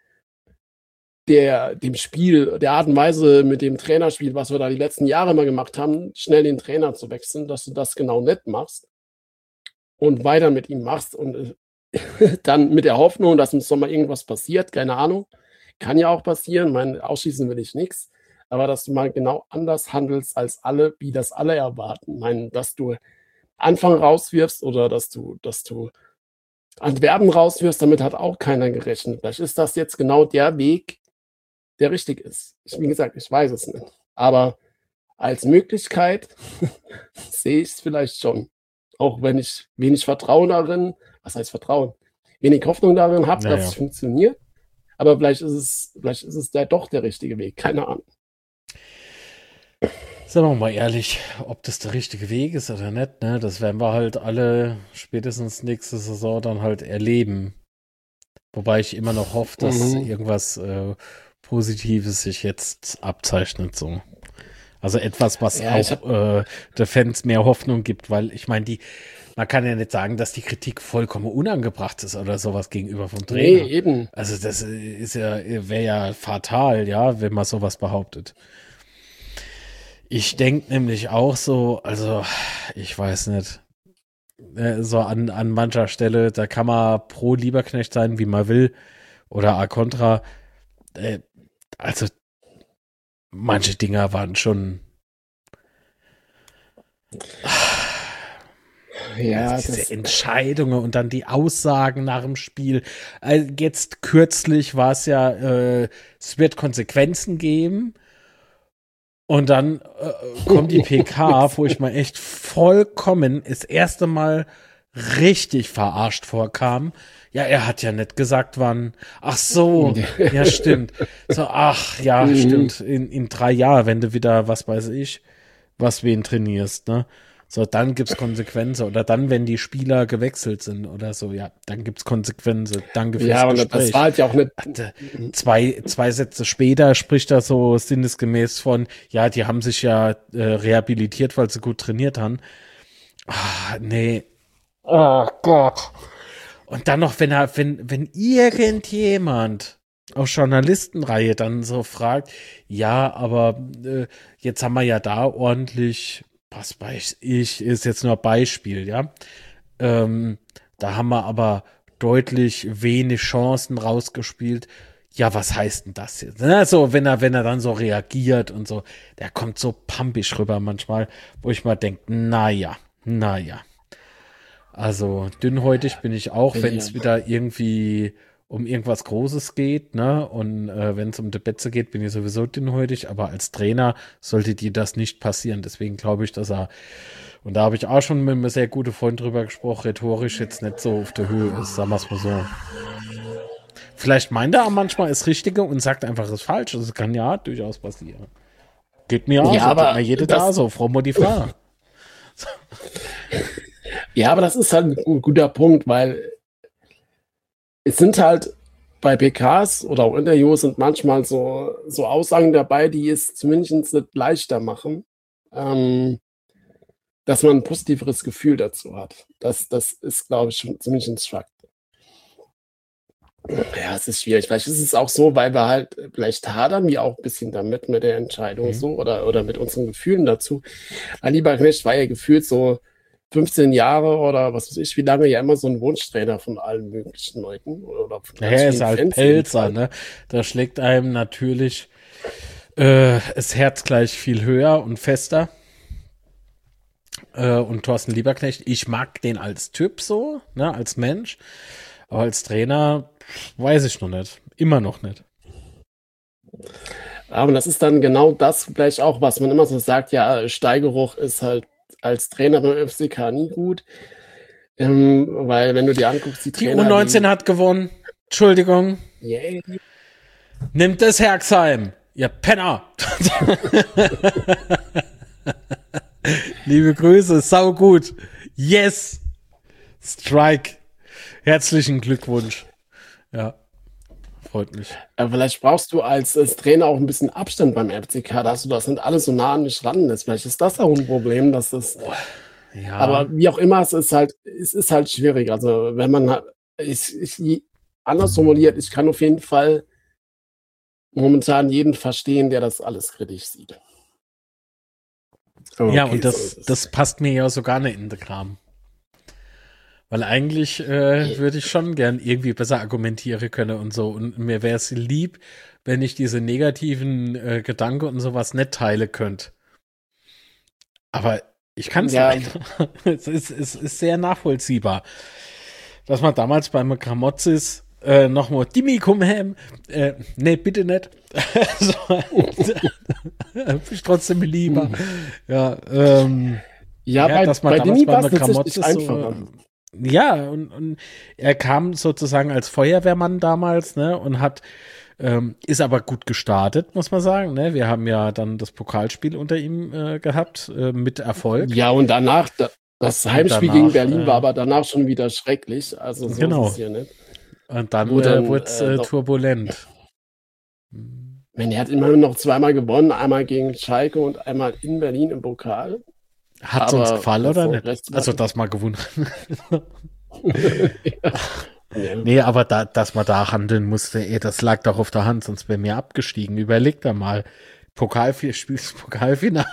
der dem Spiel, der Art und Weise mit dem Trainerspiel, was wir da die letzten Jahre mal gemacht haben, schnell den Trainer zu wechseln, dass du das genau nicht machst und weiter mit ihm machst und äh, dann mit der Hoffnung, dass im Sommer irgendwas passiert, keine Ahnung. Kann ja auch passieren, mein, ausschließen will ich nichts, aber dass du mal genau anders handelst als alle, wie das alle erwarten. Ich meine, dass du Anfang rauswirfst oder dass du, dass du Antwerpen rauswirfst, damit hat auch keiner gerechnet. Vielleicht ist das jetzt genau der Weg, der richtig ist. Ich, wie gesagt, ich weiß es nicht. Aber als Möglichkeit sehe ich es vielleicht schon. Auch wenn ich wenig Vertrauen darin, was heißt Vertrauen? Wenig Hoffnung darin habe, Naja. dass es funktioniert. Aber vielleicht ist es, vielleicht ist es der doch der richtige Weg. Keine Ahnung. Sagen wir mal ehrlich, ob das der richtige Weg ist oder nicht, ne? Das werden wir halt alle spätestens nächste Saison dann halt erleben. Wobei ich immer noch hoffe, dass Mhm. irgendwas äh, Positives sich jetzt abzeichnet, so. Also etwas, was Ja, ich auch äh, der Fans mehr Hoffnung gibt, weil ich meine, die, man kann ja nicht sagen, dass die Kritik vollkommen unangebracht ist oder sowas gegenüber vom Nee, Trainer. eben. Also das ist ja, wäre ja fatal, ja, wenn man sowas behauptet. Ich denke nämlich auch so, also ich weiß nicht, äh, so an, an mancher Stelle, da kann man pro Lieberknecht sein, wie man will, oder a contra. Äh, also manche Dinger waren schon Ja, also diese das, Entscheidungen und dann die Aussagen nach dem Spiel. Also jetzt kürzlich war es ja, äh, es wird Konsequenzen geben. Und dann äh, kommt die P K, wo ich mal echt vollkommen das erste Mal richtig verarscht vorkam. Ja, er hat ja nicht gesagt, wann. Ach so, ja, stimmt. So, ach, ja, Mhm. stimmt. In, in drei Jahren, wenn du wieder, was weiß ich, was wen trainierst, ne? So, dann gibt's Konsequenzen. Oder dann, wenn die Spieler gewechselt sind oder so, ja, dann gibt's Konsequenzen. Danke fürs ja, und das Gespräch. war halt ja auch nicht. Hatte zwei, zwei Sätze später spricht er so sinnesgemäß von, ja, die haben sich ja äh, rehabilitiert, weil sie gut trainiert haben. Ah, nee. Oh Gott. Und dann noch, wenn er, wenn, wenn irgendjemand auf Journalistenreihe dann so fragt, ja, aber äh, jetzt haben wir ja da ordentlich, was weiß ich, ist jetzt nur Beispiel, ja. Ähm, da haben wir aber deutlich wenig Chancen rausgespielt. Ja, was heißt denn das jetzt? Ne, so, wenn er, wenn er dann so reagiert und so, der kommt so pampig rüber manchmal, wo ich mal denke, naja, naja. Also dünnhäutig bin ich auch, wenn es Ja. wieder irgendwie um irgendwas Großes geht, ne? Und äh, wenn es um die Betze geht, bin ich sowieso dünnhäutig, aber als Trainer sollte dir das nicht passieren. Deswegen glaube ich, dass er, und da habe ich auch schon mit einem sehr guten Freund drüber gesprochen, rhetorisch jetzt nicht so auf der Höhe ist, sagen wir es mal so. Vielleicht meint er auch manchmal das Richtige und sagt einfach das Falsche. Das kann ja durchaus passieren. Geht mir auch Ja, so, geht aber mir jede das- da so, Frau Modifra. Ja, aber das ist halt ein guter Punkt, weil es sind halt bei P Ks oder auch Interviews sind manchmal so, so Aussagen dabei, die es zumindest nicht leichter machen, ähm, dass man ein positiveres Gefühl dazu hat. Das, das ist, glaube ich, schon zumindest Fakt. Ja, es ist schwierig. Vielleicht ist es auch so, weil wir halt, vielleicht hadern wir auch ein bisschen damit mit der Entscheidung Mhm. so oder, oder mit unseren Gefühlen dazu. Ali Lieberknecht war ja gefühlt so fünfzehn Jahre oder was weiß ich, wie lange ja immer so ein Wunschtrainer von allen möglichen Leuten. Oder von Ja, ganz er ist vielen halt Fans Pelzer, jedenfalls. ne? Da schlägt einem natürlich äh, das Herz gleich viel höher und fester. Äh, und Thorsten Lieberknecht, ich mag den als Typ so, ne, als Mensch. Aber als Trainer weiß ich noch nicht. Immer noch nicht. Aber das ist dann genau das vielleicht auch, was man immer so sagt, ja, Steigeruch ist halt als Trainer beim F C K nie gut. Ähm, weil wenn du dir anguckst, die Die Trainer... U neunzehn hat gewonnen. Entschuldigung. Yeah. Nimmt das Herxheim. Ihr Penner. Liebe Grüße, sau gut. Yes. Strike. Herzlichen Glückwunsch. Ja. freut mich. Aber vielleicht brauchst du als, als Trainer auch ein bisschen Abstand beim F C K, dass du das nicht alles so nah an dich ran lässt. Vielleicht ist das auch ein Problem, dass das. Ja. Aber wie auch immer, es ist halt, es ist halt schwierig. Also wenn man halt, ich, ich anders formuliert, ich kann auf jeden Fall momentan jeden verstehen, der das alles kritisch sieht. Okay, ja, und das, so das passt mir ja sogar nicht in den Kram. Weil eigentlich äh, würde ich schon gern irgendwie besser argumentieren können und so. Und mir wäre es lieb, wenn ich diese negativen äh, Gedanken und sowas nicht teile könnte. Aber ich kann es ja. nicht. es, ist, es ist sehr nachvollziehbar. Dass man damals beim Gramotzis äh, nochmal Dimi, komm hem. Äh, nee, bitte nicht. so, ich trotzdem lieber. ja, ähm, ja, ja, bei, dass man bei damals bei Gramotzis so, ja, und, und er kam sozusagen als Feuerwehrmann damals, ne, und hat, ähm, ist aber gut gestartet, muss man sagen, ne. Wir haben ja dann das Pokalspiel unter ihm äh, gehabt, äh, mit Erfolg. Ja, und danach, das Heimspiel danach, gegen Berlin äh, war aber danach schon wieder schrecklich, also so genau. ist es hier nicht. Und dann, dann äh, wurde es äh, turbulent. Wenn er hat immerhin noch zweimal gewonnen, einmal gegen Schalke und einmal in Berlin im Pokal. Hat es uns gefallen oder nicht? Also, dass wir gewonnen ja. Nee, aber da, dass man da handeln musste, ey, das lag doch auf der Hand, sonst wären wir abgestiegen. Überleg da mal. Pokalvier spielst Pokalfinale.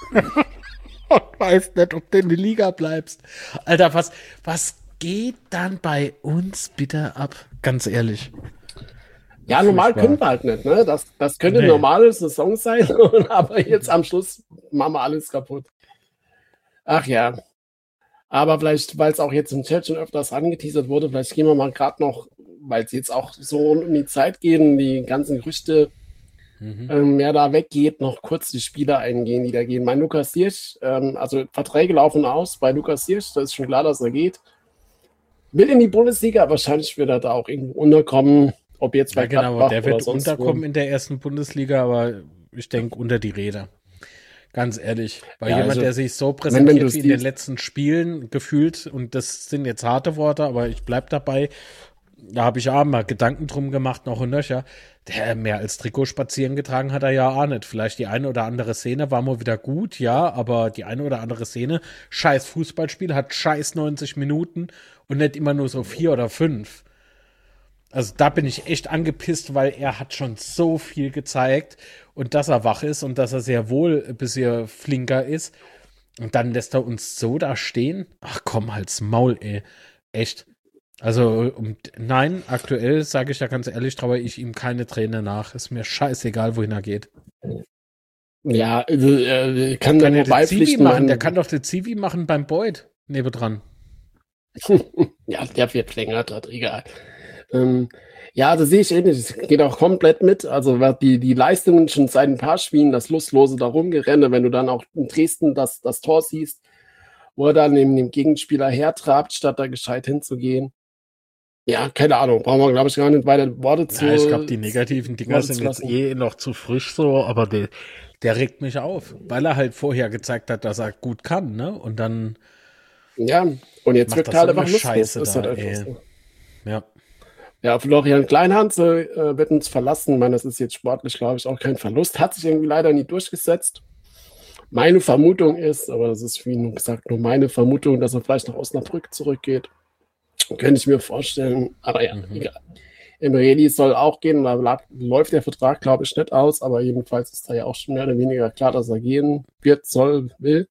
Ich weiß nicht, ob du in der Liga bleibst. Alter, was, was geht dann bei uns bitte ab? Ganz ehrlich. Ja, normal können wir halt nicht, ne? Das, das könnte nee. eine normale Saison sein, aber jetzt am Schluss machen wir alles kaputt. Ach ja, aber vielleicht, weil es auch jetzt im Chat schon öfters angeteasert wurde, vielleicht gehen wir mal gerade noch, weil es jetzt auch so um die Zeit geht und die ganzen Gerüchte, mhm. ähm, wer da weggeht, noch kurz die Spieler eingehen, die da gehen. Mein Lukas Hirsch, ähm, also Verträge laufen aus bei Lukas Hirsch, da ist schon klar, dass er geht. Will in die Bundesliga, wahrscheinlich wird er da auch irgendwo unterkommen, ob jetzt bei ja, genau, Gladbach der wird oder sonst unterkommen wo. in der ersten Bundesliga, aber ich denke unter die Räder. Ganz ehrlich, weil ja, jemand, also, der sich so präsentiert wenn, wenn wie in den letzten Spielen gefühlt, und das sind jetzt harte Worte, aber ich bleib dabei, da habe ich auch mal Gedanken drum gemacht, noch und nöcher, der mehr als Trikot spazieren getragen hat er ja auch nicht. Vielleicht die eine oder andere Szene war mal wieder gut, ja, aber die eine oder andere Szene, scheiß Fußballspiel, hat scheiß neunzig Minuten und nicht immer nur so vier oder fünf. Also da bin ich echt angepisst, weil er hat schon so viel gezeigt und dass er wach ist und dass er sehr wohl ein bisschen flinker ist. Und dann lässt er uns so da stehen. Ach komm, halt's Maul, ey. Echt. Also um, nein, aktuell sage ich ja ganz ehrlich, traue ich ihm keine Träne nach. Ist mir scheißegal, wohin er geht. Ja, also, äh, kann der nur beipflichten. Machen. Der kann doch den Zivi machen beim Boyd nebendran. Ja, der wird länger, das egal. Ähm, ja, also sehe ich ähnlich. Es geht auch komplett mit. Also die, die Leistungen schon seit ein paar Spielen, das lustlose da rumgerenne, wenn du dann auch in Dresden das, das Tor siehst, wo er dann neben dem Gegenspieler hertrabt, statt da gescheit hinzugehen. Ja, keine Ahnung. Brauchen wir, glaube ich, gar nicht weiter Worte zu. Ja, ich glaube, die negativen Dinger sind jetzt eh noch zu frisch so, aber der, der regt mich auf, weil er halt vorher gezeigt hat, dass er gut kann, ne? Und dann ja, und jetzt wirkt halt einfach Scheiße lustlos. da, halt ey. so. Ja. Ja, Florian Kleinhans äh, wird uns verlassen. Ich meine, das ist jetzt sportlich, glaube ich, auch kein Verlust. Hat sich irgendwie leider nie durchgesetzt. Meine Vermutung ist, aber das ist wie gesagt nur meine Vermutung, dass er vielleicht nach Osnabrück zurückgeht. Könnte ich mir vorstellen. Aber ja, mhm. egal. Emreli soll auch gehen. Da läuft der Vertrag, glaube ich, nicht aus. Aber jedenfalls ist da ja auch schon mehr oder weniger klar, dass er gehen wird, soll, will.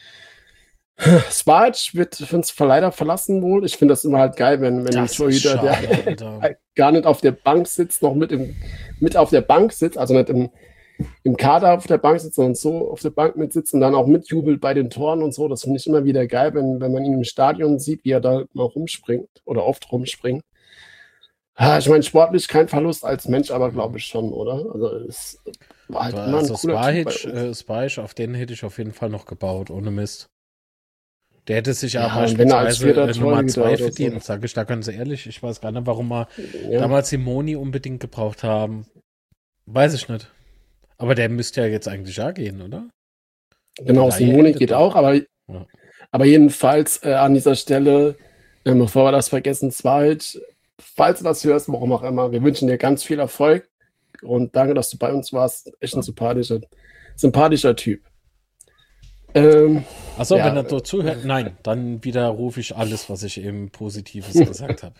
Spajic wird uns leider verlassen wohl. Ich finde das immer halt geil, wenn, wenn ein Torhüter, der gar nicht auf der Bank sitzt, noch mit, im, mit auf der Bank sitzt, also nicht im, im Kader auf der Bank sitzt, sondern so auf der Bank mit sitzt und dann auch mitjubelt bei den Toren und so. Das finde ich immer wieder geil, wenn, wenn man ihn im Stadion sieht, wie er da mal rumspringt oder oft rumspringt. Ja, ich meine, sportlich kein Verlust als Mensch, aber glaube ich schon, oder? Also es war halt immer ein also cooler Spajic, Typ bei uns. äh, Spajic, auf den hätte ich auf jeden Fall noch gebaut, ohne Mist. Der hätte sich Ja, ja beispielsweise äh, Nummer zwei verdient, so. Sage ich da ganz ehrlich. Ich weiß gar nicht, warum wir ja. damals Simoni unbedingt gebraucht haben. Weiß ich nicht. Aber der müsste ja jetzt eigentlich auch gehen, oder? Genau, Simoni geht doch. auch, aber, ja. aber jedenfalls äh, an dieser Stelle, äh, bevor wir das vergessen, Zweit, falls du das hörst, warum auch immer, wir wünschen dir ganz viel Erfolg und danke, dass du bei uns warst. Echt ein sympathischer, sympathischer Typ. Ähm, Achso, ja, wenn er so zuhört, nein, dann widerrufe ich alles, was ich eben Positives gesagt habe.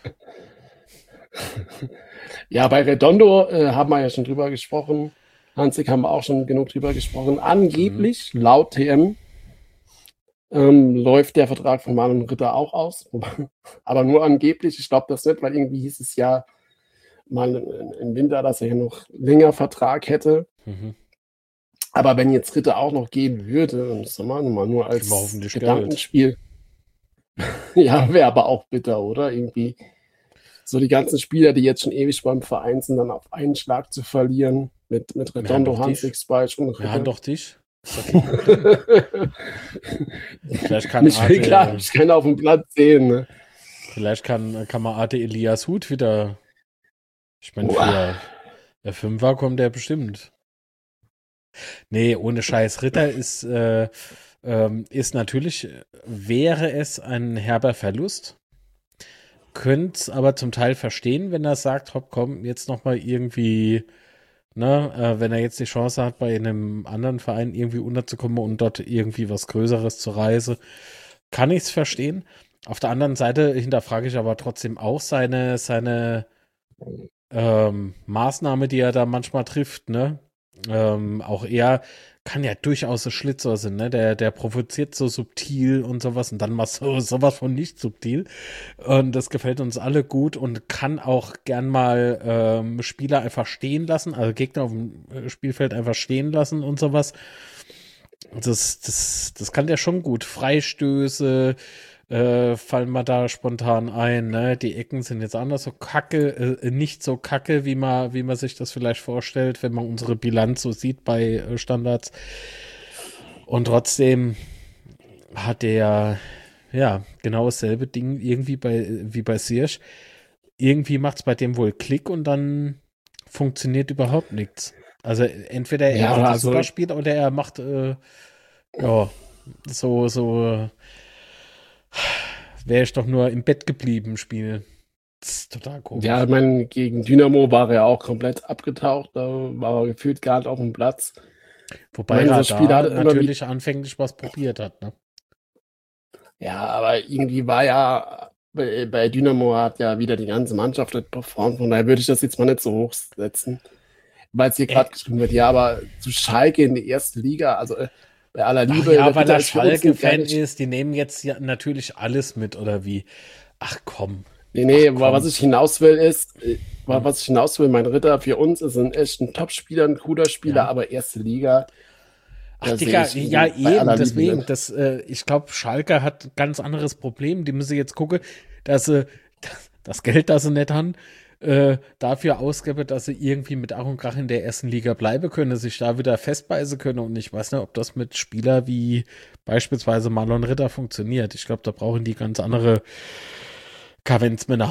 Ja, bei Redondo äh, haben wir ja schon drüber gesprochen. Hansig haben wir auch schon genug drüber gesprochen. Angeblich, mhm. laut T M, ähm, läuft der Vertrag von Marlon Ritter auch aus. Aber nur angeblich. Ich glaube das nicht, weil irgendwie hieß es ja mal im Winter, dass er hier noch länger Vertrag hätte. Mhm. Aber wenn jetzt Ritter auch noch gehen würde, dann ist das mal nur als Gedankenspiel. Ja, wäre aber auch bitter, oder? Irgendwie so die ganzen Spieler, die jetzt schon ewig beim Verein sind, dann auf einen Schlag zu verlieren. Mit, mit Redondo, Hansig, Spalch und Ritter. Wir haben doch dich. Okay. Vielleicht kann Mich will klar, ich kann auf dem Platz sehen. Ne? Vielleicht kann, kann man Arte Elias Hut wieder. Ich meine, für der Fünfer kommt der bestimmt. Nee, ohne Scheiß. Ritter ist, äh, ähm, ist natürlich, wäre es ein herber Verlust. Könnt es aber zum Teil verstehen, wenn er sagt, hopp, komm, jetzt nochmal irgendwie, ne, äh, wenn er jetzt die Chance hat, bei einem anderen Verein irgendwie unterzukommen und dort irgendwie was Größeres zu reisen, kann ich es verstehen. Auf der anderen Seite hinterfrage ich aber trotzdem auch seine, seine ähm, Maßnahme, die er da manchmal trifft, ne? Ähm, auch er kann ja durchaus so Schlitzer sein, ne? Der, der provoziert so subtil und sowas und dann mal so sowas von nicht subtil. Und das gefällt uns alle gut und kann auch gern mal ähm, Spieler einfach stehen lassen, also Gegner auf dem Spielfeld einfach stehen lassen und sowas. Das, das, das kann der schon gut. Freistöße äh, fallen mir da spontan ein, ne? Die Ecken sind jetzt anders so kacke, äh, nicht so kacke, wie man, wie man sich das vielleicht vorstellt, wenn man unsere Bilanz so sieht bei äh, Standards. Und trotzdem hat der ja genau dasselbe Ding irgendwie bei wie bei Sirsch. Irgendwie macht es bei dem wohl Klick und dann funktioniert überhaupt nichts. Also entweder er Ja, macht das also- super Spiel oder er macht äh, ja so so wäre ich doch nur im Bett geblieben Spiel. Das ist total komisch. Ja, ich meine, gegen Dynamo war er auch komplett abgetaucht, da war er gefühlt gar nicht auf dem Platz. Wobei meine, er das Spiel da hat immer natürlich anfänglich was probiert hat, ne? Ja, aber irgendwie war ja bei, bei Dynamo hat ja wieder die ganze Mannschaft nicht performt, von daher würde ich das jetzt mal nicht so hochsetzen. Weil es hier gerade Äh. geschrieben wird, ja, aber zu Schalke in die erste Liga, also äh, bei aller Ach Liebe. ja, der weil Ritter er ist für uns ein Schalke-Fan geiles- ist, die nehmen jetzt ja natürlich alles mit, oder wie? Ach komm. Nee, nee, Ach, aber komm. was ich hinaus will ist, äh, was ich hinaus will, mein Ritter für uns ist ein echt ein Top-Spieler, ein cooler Spieler, Ja. aber erste Liga. Ach, da Digga, sehe ich ihn ja, bei eben, aller Liebe deswegen, nicht. das, äh, ich glaube, Schalke hat ein ganz anderes Problem. Die müssen jetzt gucken, dass sie das Geld, das sie nicht haben, äh, dafür ausgeben, dass sie irgendwie mit Ach und Krach in der ersten Liga bleiben können, sich da wieder festbeißen können. Und ich weiß nicht, ob das mit Spieler wie beispielsweise Marlon Ritter funktioniert. Ich glaube, da brauchen die ganz andere Kavenzmänner.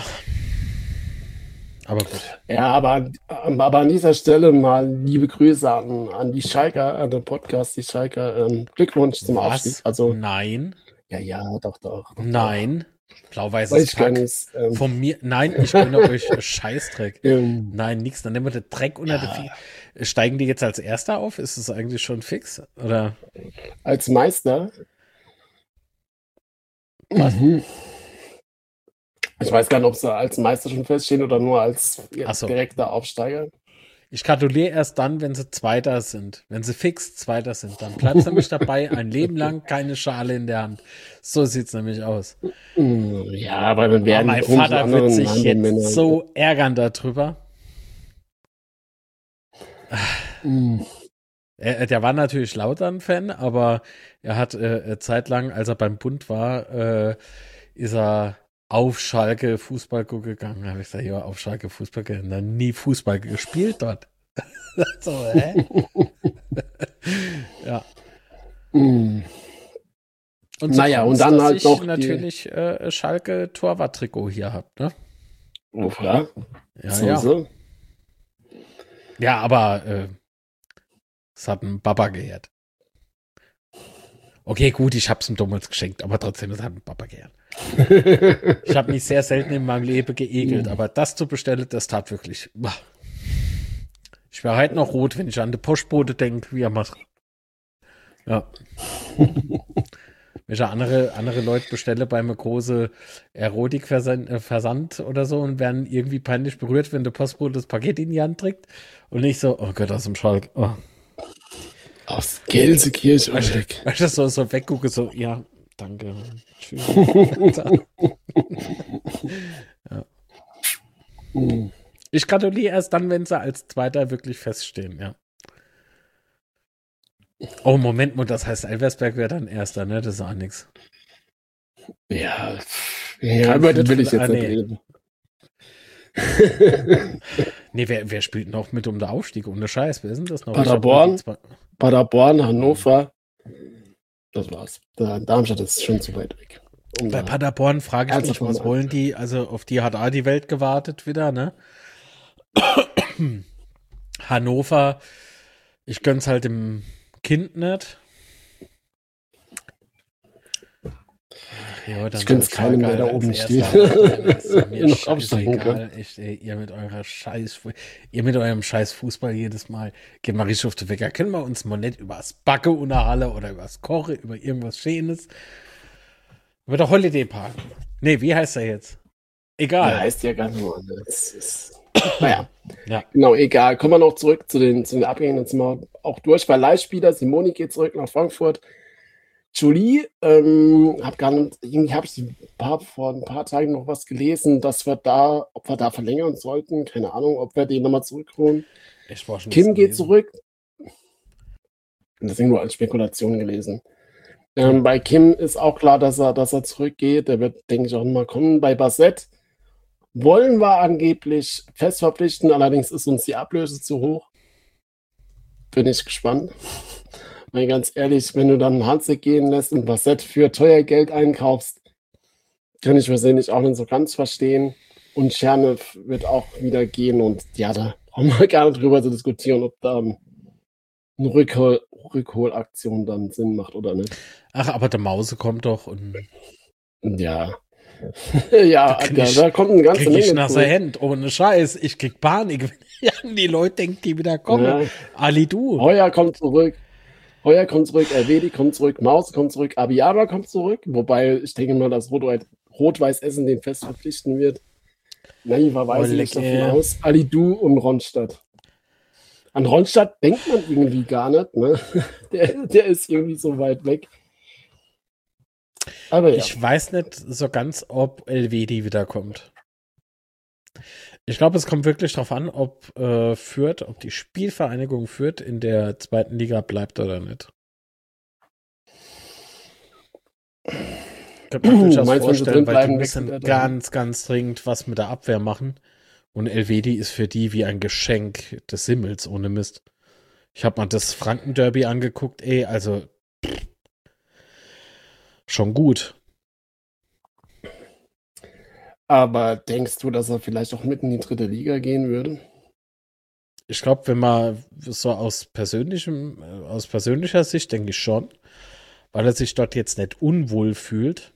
Aber gut. Ja, aber, aber an dieser Stelle mal liebe Grüße an, an die Schalker, an den Podcast, die Schalker. Ähm, Glückwunsch zum Aufstieg. Was? Also, Nein. ja, ja, doch, doch. doch Nein. Weiß Blau-weißes ich gar Pack. nicht. Ähm, Von mir, nein, ich gönne euch Scheißdreck. ähm, Nein, nix. Dann nehmen wir den Dreck unter die Fie- Steigen die jetzt als Erster auf? Ist es eigentlich schon fix? Oder? als Meister. Mhm. Ich weiß gar nicht, ob sie als Meister schon feststehen oder nur als Ach so. direkter Aufsteiger. Ich gratuliere erst dann, wenn sie Zweiter sind. Wenn sie fix Zweiter sind, dann bleibt nämlich dabei, ein Leben lang keine Schale in der Hand. So sieht's nämlich aus. Mm, Ja, aber dann Oh, werden mein die komischen Vater wird anderen sich Handelmänner- jetzt so ärgern darüber. Mm. Er, der war natürlich Lautern-Fan, aber er hat äh, zeitlang, als er beim Bund war, äh, ist er auf Schalke Fußball gucken gegangen. Da habe ich gesagt, ja, auf Schalke Fußball gegangen. Dann nie Fußball gespielt dort. So, hä? ja. Mm. Und so Naja, kommt's, und dann dass halt ich noch die- natürlich äh, Schalke Torwart-Trikot hier habe, ne? Oh, ja, Ja, so, ja. so. Ja, aber äh, es hat ein Baba gehört. Okay, gut, ich hab's ihm damals geschenkt, aber trotzdem, das hat ein Papa gern. Ich habe mich sehr selten in meinem Leben geekelt, aber das zu bestellen, das tat wirklich. Ich wäre halt noch rot, wenn ich an die Postbote denke, wie er macht. Ja. Welche andere, andere Leute bestelle bei einem großen Erotikversand äh, Versand oder so und werden irgendwie peinlich berührt, wenn der Postbote das Paket in die Hand trägt und nicht so, oh Gott, aus dem Schalk. Oh. Aus Gelsenkirchen. Weißt du, weißt du, so, so weggucke, so, ja, danke. Tschüss. Ja. Ich gratuliere erst dann, wenn sie als Zweiter wirklich feststehen, ja. Oh, Moment mal, das heißt, Elversberg wäre dann Erster, ne? Das ist auch nichts. Ja, ja, aber das will ich jetzt ah, nicht nee. reden. Nee, wer, wer spielt noch mit um den Aufstieg? Ohne Scheiß, wer ist denn das noch? Paderborn, Paderborn, Hannover. Das war's. Da, Darmstadt ist schon zu weit weg. Um Bei Paderborn frage ich mich, was wollen die? Also auf die hat A die Welt gewartet wieder, ne? Hannover, ich gönn's halt dem Kind nicht. Ja, ich gönn's keinem, der da oben steht. Mir scheißegal, echt, ey, ihr mit eurer Scheiß, ihr mit eurem Scheiß Fußball jedes Mal. Geht mal richtig auf den Wecker. Können wir uns mal nicht übers Backe unter Halle oder übers Koche, über irgendwas Schönes. Über der Holiday Park. Nee, wie heißt er jetzt? Egal. Der heißt ja ganz anders. Naja, ja. Genau, egal. Kommen wir noch zurück zu den, zu den Abgängen. Jetzt sind wir auch durch bei Leihspieler. Simoni geht zurück nach Frankfurt. Jolie, ähm, hab gar nicht, irgendwie habe ich ein paar, vor ein paar Tagen noch was gelesen, dass wir da, ob wir da verlängern sollten, keine Ahnung, ob wir den nochmal zurückholen. Kim geht zurück. Das ist nur als Spekulation gelesen. Ähm, bei Kim ist auch klar, dass er, dass er zurückgeht. Der wird, denke ich, auch nochmal kommen. Bei Bassett wollen wir angeblich fest verpflichten, allerdings ist uns die Ablöse zu hoch. Bin ich gespannt. Weil ganz ehrlich, wenn du dann Hanzig gehen lässt und Bassett für teuer Geld einkaufst, kann ich persönlich auch nicht so ganz verstehen. Und Czernew wird auch wieder gehen und ja, da brauchen wir gar nicht drüber zu diskutieren, ob da eine Rückhol Rückholaktion dann Sinn macht oder nicht. Ach, aber der Mause kommt doch und ja. ja, da, ich, da kommt eine ganze krieg Menge. Ich nach der Hand, ohne Scheiß. Ich krieg Panik, wenn die Leute denken, die wieder kommen. Ja. Ali, du. Heuer kommt zurück. Heuer kommt zurück, Elvedi kommt zurück, Maus kommt zurück, Abiyama kommt zurück. Wobei ich denke mal, dass Rot-Weiß Essen den fest verpflichten wird. Naiverweise nicht davon aus. Ali, du und Ronstadt. An Ronstadt denkt man irgendwie gar nicht. Ne? Der, der ist irgendwie so weit weg. Aber ja. Ich weiß nicht so ganz, ob Elvedi wiederkommt. Ich glaube, es kommt wirklich darauf an, ob äh, Fürth, ob die Spielvereinigung Fürth in der zweiten Liga bleibt oder nicht. Ich könnte mir durchaus Meinst, vorstellen, weil die müssen müssen ganz, ganz dringend was mit der Abwehr machen. Und Elvedi ist für die wie ein Geschenk des Himmels, ohne Mist. Ich habe mal das Franken-Derby angeguckt, ey, also pff, schon gut. Aber denkst du, dass er vielleicht auch mitten in die dritte Liga gehen würde? Ich glaube, wenn man so aus persönlichem, aus persönlicher Sicht denke ich schon, weil er sich dort jetzt nicht unwohl fühlt.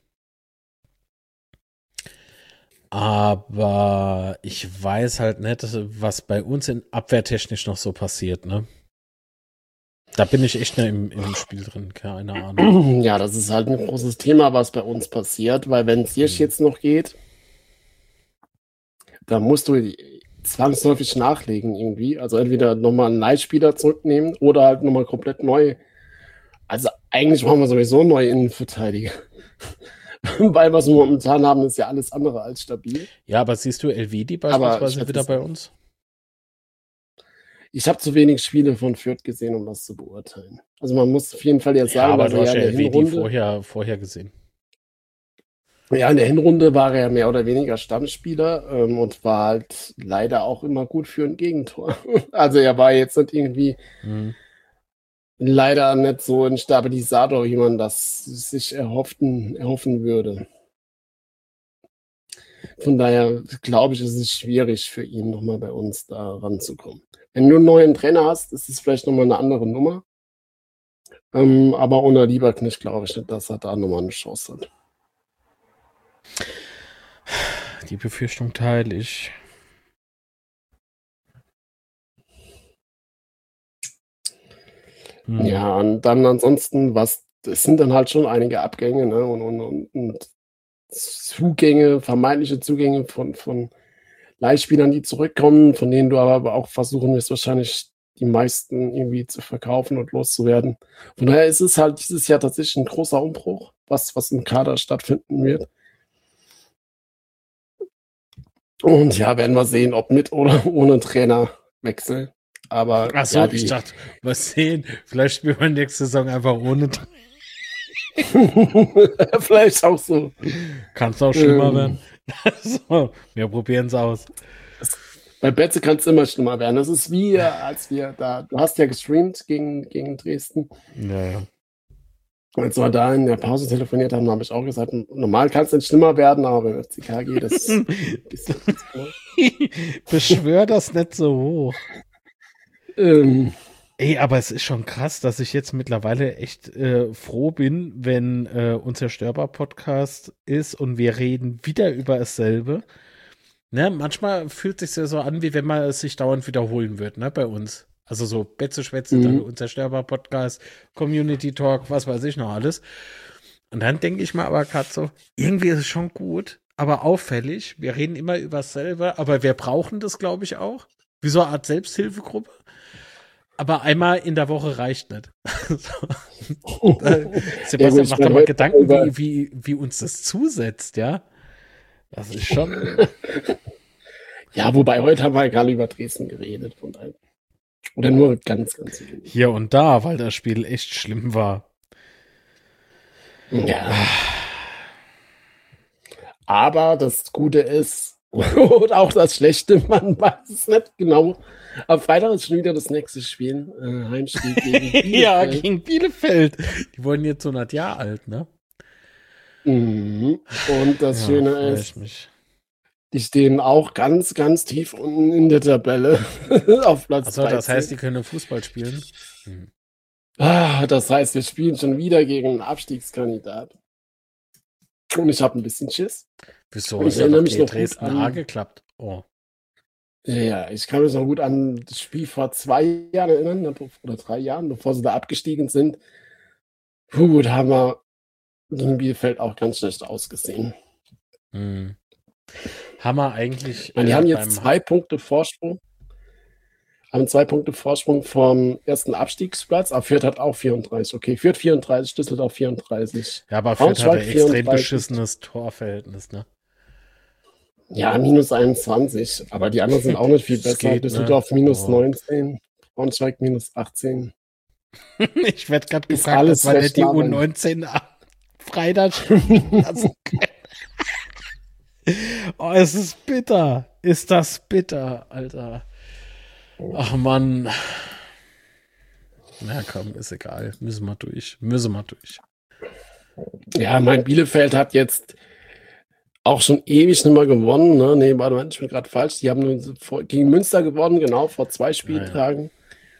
Aber ich weiß halt nicht, was bei uns in abwehrtechnisch noch so passiert, ne? Da bin ich echt nicht im, im Spiel drin, keine Ahnung. Ja, das ist halt ein großes Thema, was bei uns passiert, weil wenn es Ziersch hm. jetzt noch geht, da musst du zwangsläufig nachlegen irgendwie. Also entweder nochmal einen Leihspieler zurücknehmen oder halt nochmal komplett neu. Also eigentlich brauchen wir sowieso neue Innenverteidiger. Weil was wir momentan haben, ist ja alles andere als stabil. Ja, aber siehst du Elvedi beispielsweise wieder bei uns? Ich habe zu wenig Spiele von Fürth gesehen, um das zu beurteilen. Also man muss auf jeden Fall jetzt sagen, ja, aber du hast ja Elvedi vorher, vorher gesehen. Ja, in der Hinrunde war er mehr oder weniger Stammspieler ähm, und war halt leider auch immer gut für ein Gegentor. Also er war jetzt nicht irgendwie mhm. leider nicht so ein Stabilisator, wie man das sich erhofften, erhoffen würde. Von daher glaube ich, ist es schwierig für ihn, nochmal bei uns da ranzukommen. Wenn du einen neuen Trainer hast, ist es vielleicht nochmal eine andere Nummer. Ähm, aber ohne Lieberknecht glaube ich nicht, dass er da nochmal eine Chance hat. Die Befürchtung teile ich. Hm. Ja, und dann ansonsten, was, es sind dann halt schon einige Abgänge, ne, und, und, und, und Zugänge, vermeintliche Zugänge von, von Leihspielern, die zurückkommen, von denen du aber auch versuchen wirst, wahrscheinlich die meisten irgendwie zu verkaufen und loszuwerden. Von daher ist es halt dieses Jahr tatsächlich ein großer Umbruch, was, was im Kader stattfinden wird. Und ja, werden wir sehen, ob mit oder ohne Trainerwechsel. Aber Ach so, ja, ich die, dachte, mal sehen, vielleicht spielen wir nächste Saison einfach ohne. vielleicht auch so. Kann es auch schlimmer Ähm, werden. So, wir probieren es aus. Bei Betze kann es immer schlimmer werden. Das ist wie, äh, als wir da, du hast ja gestreamt gegen, gegen Dresden. Ja, ja. Als wir da in der Pause telefoniert haben, habe ich auch gesagt, normal kann es nicht schlimmer werden, aber beim F C K G, das ist ein bisschen. Beschwör das nicht so hoch. Ähm, Ey, aber es ist schon krass, dass ich jetzt mittlerweile echt äh, froh bin, wenn äh, unser Störber-Podcast ist und wir reden wieder über dasselbe. Ne, manchmal fühlt es sich ja so an, wie wenn man es sich dauernd wiederholen wird, ne, bei uns. Also so Betze Schwätze, Mhm. dann unser Störber-Podcast, Community Talk, was weiß ich noch alles. Und dann denke ich mal aber gerade so, irgendwie ist es schon gut, aber auffällig. Wir reden immer über dasselbe, aber wir brauchen das, glaube ich, auch. Wie so eine Art Selbsthilfegruppe. Aber einmal in der Woche reicht nicht. So. Sebastian, Ja, gut, ich mach mein, doch mal heute Gedanken, über- wie, wie, wie uns das zusetzt, ja? Das ist schon. Ja, wobei heute haben wir gerade über Dresden geredet. Von daher. Oder nur ganz, ganz wenig. Hier und da, weil das Spiel echt schlimm war. Ja. Aber das Gute ist, und auch das Schlechte, man weiß es nicht genau. Am Freitag ist schon wieder das nächste Spiel. Äh, Heimspiel gegen Bielefeld. Ja, gegen Bielefeld. Die wurden jetzt hundert Jahre alt, ne? Mhm. Und das Ja, Schöne freu ist, ich mich. die stehen auch ganz, ganz tief unten in der Tabelle auf Platz Achso, das dreizehn. heißt, die können Fußball spielen. Hm. Ah, das heißt, wir spielen schon wieder gegen einen Abstiegskandidat. Und ich habe ein bisschen Schiss. Wieso? Ich Ist ja erinnere doch mich gegen noch gut Dresden an- A geklappt. Oh. Ja, ich kann mich noch gut an das Spiel vor zwei Jahren erinnern, ne, oder drei Jahren, bevor sie da abgestiegen sind. Puh, da haben wir gegen Bielefeld auch ganz schlecht ausgesehen. Hm. Haben wir eigentlich. Ich meine, die äh, haben beim jetzt zwei Punkte Vorsprung. Haben zwei Punkte Vorsprung vom ersten Abstiegsplatz. Aber Fürth hat auch vierunddreißig. Okay, Fürth vierunddreißig, Düsseldorf vierunddreißig. Ja, aber Fürth hat Braunschweig ein extrem vierunddreißig. beschissenes Torverhältnis, ne? Ja, minus einundzwanzig. Aber die anderen sind auch nicht viel Das besser. geht, ne? Düsseldorf minus Oh. neunzehn. Braunschweig minus achtzehn. Ich werde gerade Ist gefragt, alles ob wir nicht die recht nah U beim- neunzehn Freitag spielen lassen können. Oh, es ist bitter. Ist das bitter, Alter. Ach Mann. Na komm, ist egal. Müssen wir durch. Müssen wir durch. Ja, mein Bielefeld hat jetzt auch schon ewig nicht mehr gewonnen. Ne? Nee, warte mal, ich bin gerade falsch. Die haben nur vor, gegen Münster gewonnen, genau, vor zwei Spieltagen.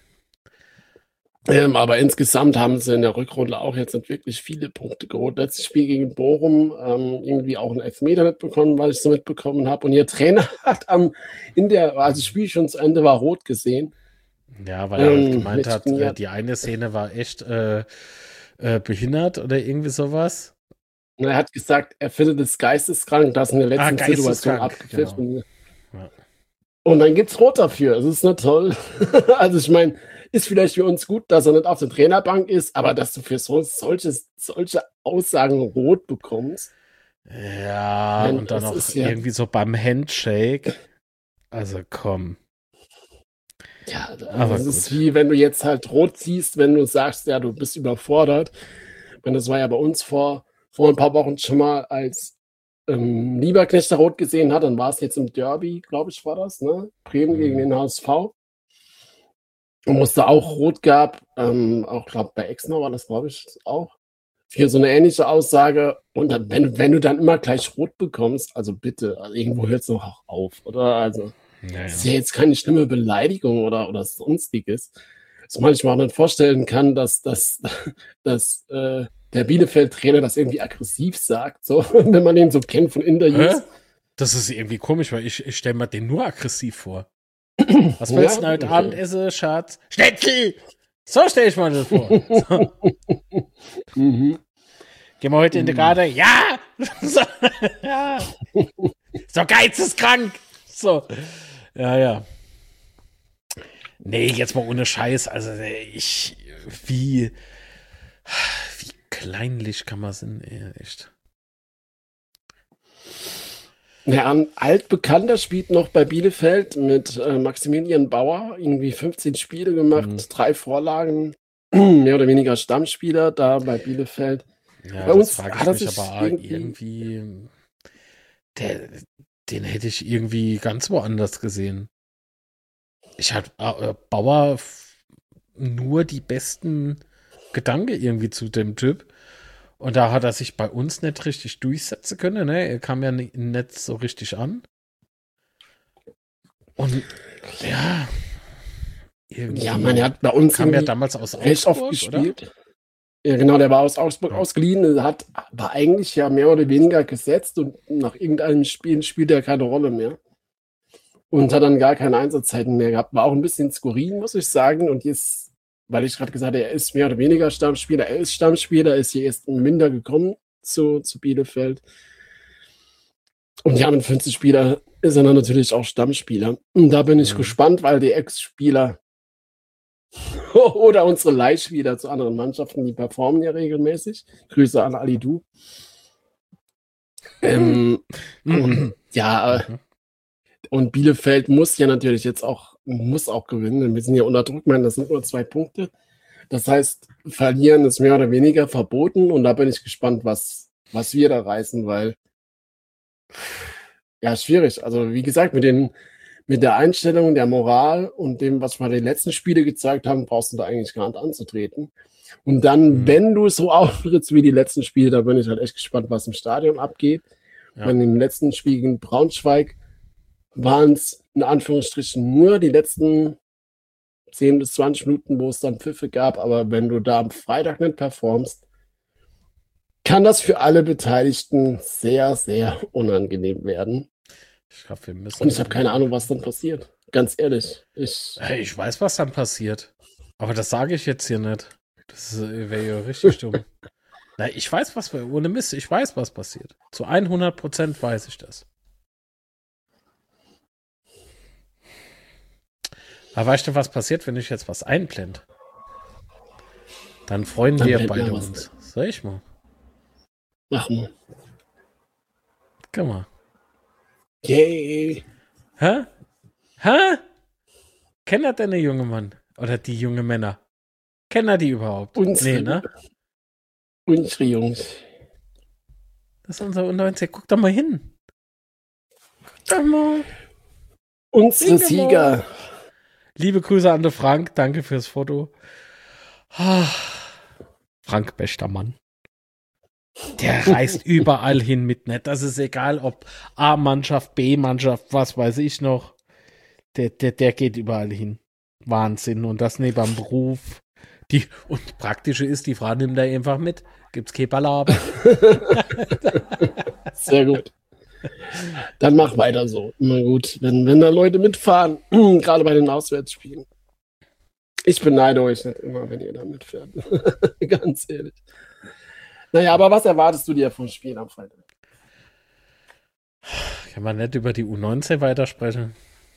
Ähm, aber insgesamt haben sie in der Rückrunde auch jetzt nicht wirklich viele Punkte geholt. Letztes Spiel gegen Bochum ähm, irgendwie auch einen Elfmeter mitbekommen, weil ich so mitbekommen habe. Und ihr Trainer hat am, in der, als das Spiel schon zu Ende war, rot gesehen. Ja, weil er halt Ähm, gemeint hat, mit- äh, die eine Szene war echt äh, äh, behindert oder irgendwie sowas. Und er hat gesagt, er findet es geisteskrank, dass in der letzten Ah, Situation geisteskrank, abgepfiffen wird. Ja. Und dann gibt's Rot dafür. Das ist nicht toll. Also ich meine, ist vielleicht für uns gut, dass er nicht auf der Trainerbank ist, aber dass du für so solches, solche Aussagen Rot bekommst. Ja, Nein, und dann das noch ist ja- irgendwie so beim Handshake. Also komm. Ja, Aber das ist gut. wie wenn du jetzt halt Rot siehst, wenn du sagst, ja, du bist überfordert. Ich meine, das war ja bei uns vor, vor ein paar Wochen schon mal, als ähm, Lieberknecht da Rot gesehen hat, dann war es jetzt im Derby, glaube ich, war das, ne? Bremen Mhm. gegen den H S V. Und musste auch Rot gab, ähm, auch glaube bei Exner war das, glaube ich, auch, für so eine ähnliche Aussage. Und dann, wenn, wenn du dann immer gleich Rot bekommst, also bitte, also irgendwo hört es doch auch auf, oder? Also, Ja, das ist ja. ja jetzt keine schlimme Beleidigung oder, oder sonstiges. es manchmal auch nicht vorstellen kann, dass, dass, dass äh, der Bielefeld-Trainer das irgendwie aggressiv sagt, so, wenn man ihn so kennt von Interviews. Hä? Das ist irgendwie komisch, weil ich, ich stelle mir den nur aggressiv vor. Was willst du Ja, denn heute okay. Abend essen, Schatz? Schnitzel! So stelle ich mir das vor. So. Mhm. Gehen wir heute in den Garten? Ja! So, ja! So, Geiz ist krank! So. Ja, ja. Nee, jetzt mal ohne Scheiß. Also, ich, wie, wie kleinlich kann man sein, ey, echt. Ja, ein Altbekannter spielt noch bei Bielefeld mit äh, Maximilian Bauer, irgendwie fünfzehn Spiele gemacht, Mhm. drei Vorlagen, mehr oder weniger Stammspieler da bei Bielefeld. Ja, Bei das uns frage hat ich er mich sich aber irgendwie- irgendwie, der, den hätte ich irgendwie ganz woanders gesehen. Ich hatte äh, Bauer f- nur die besten Gedanken irgendwie zu dem Typ. Und da hat er sich bei uns nicht richtig durchsetzen können. Ne? Er kam ja ni- nicht so richtig an. Und ja, irgendwie Ja, man, er hat bei uns kam ja irgendwie damals aus recht oft Augsburg, oder? gespielt. Ja, genau, der war aus Augsburg Ja. ausgeliehen, hat war eigentlich ja mehr oder weniger gesetzt und nach irgendeinem Spiel spielt er keine Rolle mehr. Und hat dann gar keine Einsatzzeiten mehr gehabt. War auch ein bisschen skurril, muss ich sagen. Und jetzt, weil ich gerade gesagt habe, er ist mehr oder weniger Stammspieler, er ist Stammspieler, ist hier erst minder gekommen zu, zu Bielefeld. Und ja, mit fünfzig Spieler ist er dann natürlich auch Stammspieler. Und da bin ich Mhm. gespannt, weil die Ex-Spieler oder unsere Leihspieler zu anderen Mannschaften, die performen ja regelmäßig. Grüße an Ali Du. Ähm, und ja, äh, Mhm. und Bielefeld muss ja natürlich jetzt auch, muss auch gewinnen. Wir sind ja unter Druck, man, das sind nur zwei Punkte. Das heißt, verlieren ist mehr oder weniger verboten und da bin ich gespannt, was, was wir da reißen, weil ja, schwierig. Also, wie gesagt, mit den, mit der Einstellung, der Moral und dem, was wir die letzten Spiele gezeigt haben, brauchst du da eigentlich gar nicht anzutreten. Und dann, Mhm. wenn du so auftrittst wie die letzten Spiele, da bin ich halt echt gespannt, was im Stadion abgeht. Ja. Weil im letzten Spiel gegen Braunschweig waren es in Anführungsstrichen nur die letzten zehn bis zwanzig Minuten, wo es dann Pfiffe gab. Aber wenn du da am Freitag nicht performst, kann das für alle Beteiligten sehr, sehr unangenehm werden. Ich glaube, wir müssen. Und ich habe keine Ahnung, was dann passiert. Ganz ehrlich. Ich, Hey, ich weiß, was dann passiert. Aber das sage ich jetzt hier nicht. Das wäre ja richtig dumm. Na, ich weiß, was, ohne Mist, ich weiß, was passiert. Zu hundert Prozent weiß ich das. Aber weißt du, was passiert, wenn ich jetzt was einblende? Dann freuen Dann wir blend beide mal was uns. Sag ich mal. mach mal. Guck mal. Yay. Hä? Hä? Kennt er denn der junge Mann? Oder die junge Männer? Kennt er die überhaupt? Unsere, Nee, ne? unsere Jungs. Das ist unser U neunzehn. Guck doch mal hin. Guck doch mal. Unsere Winke mal. Sieger. Liebe Grüße an den Frank. Danke fürs Foto. Ah, Frank, bester Mann. Der reist überall hin mit, ne? Das ist egal, ob A-Mannschaft, B-Mannschaft, was weiß ich noch. Der, der, der geht überall hin. Wahnsinn. Und das neben dem Beruf. Die, und praktische ist, die Frau nimmt da einfach mit. Gibt's kein Ballabend. Sehr gut. Dann mach weiter so. Immer gut, wenn, wenn da Leute mitfahren, gerade bei den Auswärtsspielen. Ich beneide euch nicht immer, wenn ihr da mitfährt. Ganz ehrlich. Naja, aber was erwartest du dir vom Spiel am Freitag? Kann man nicht über die U neunzehn weitersprechen?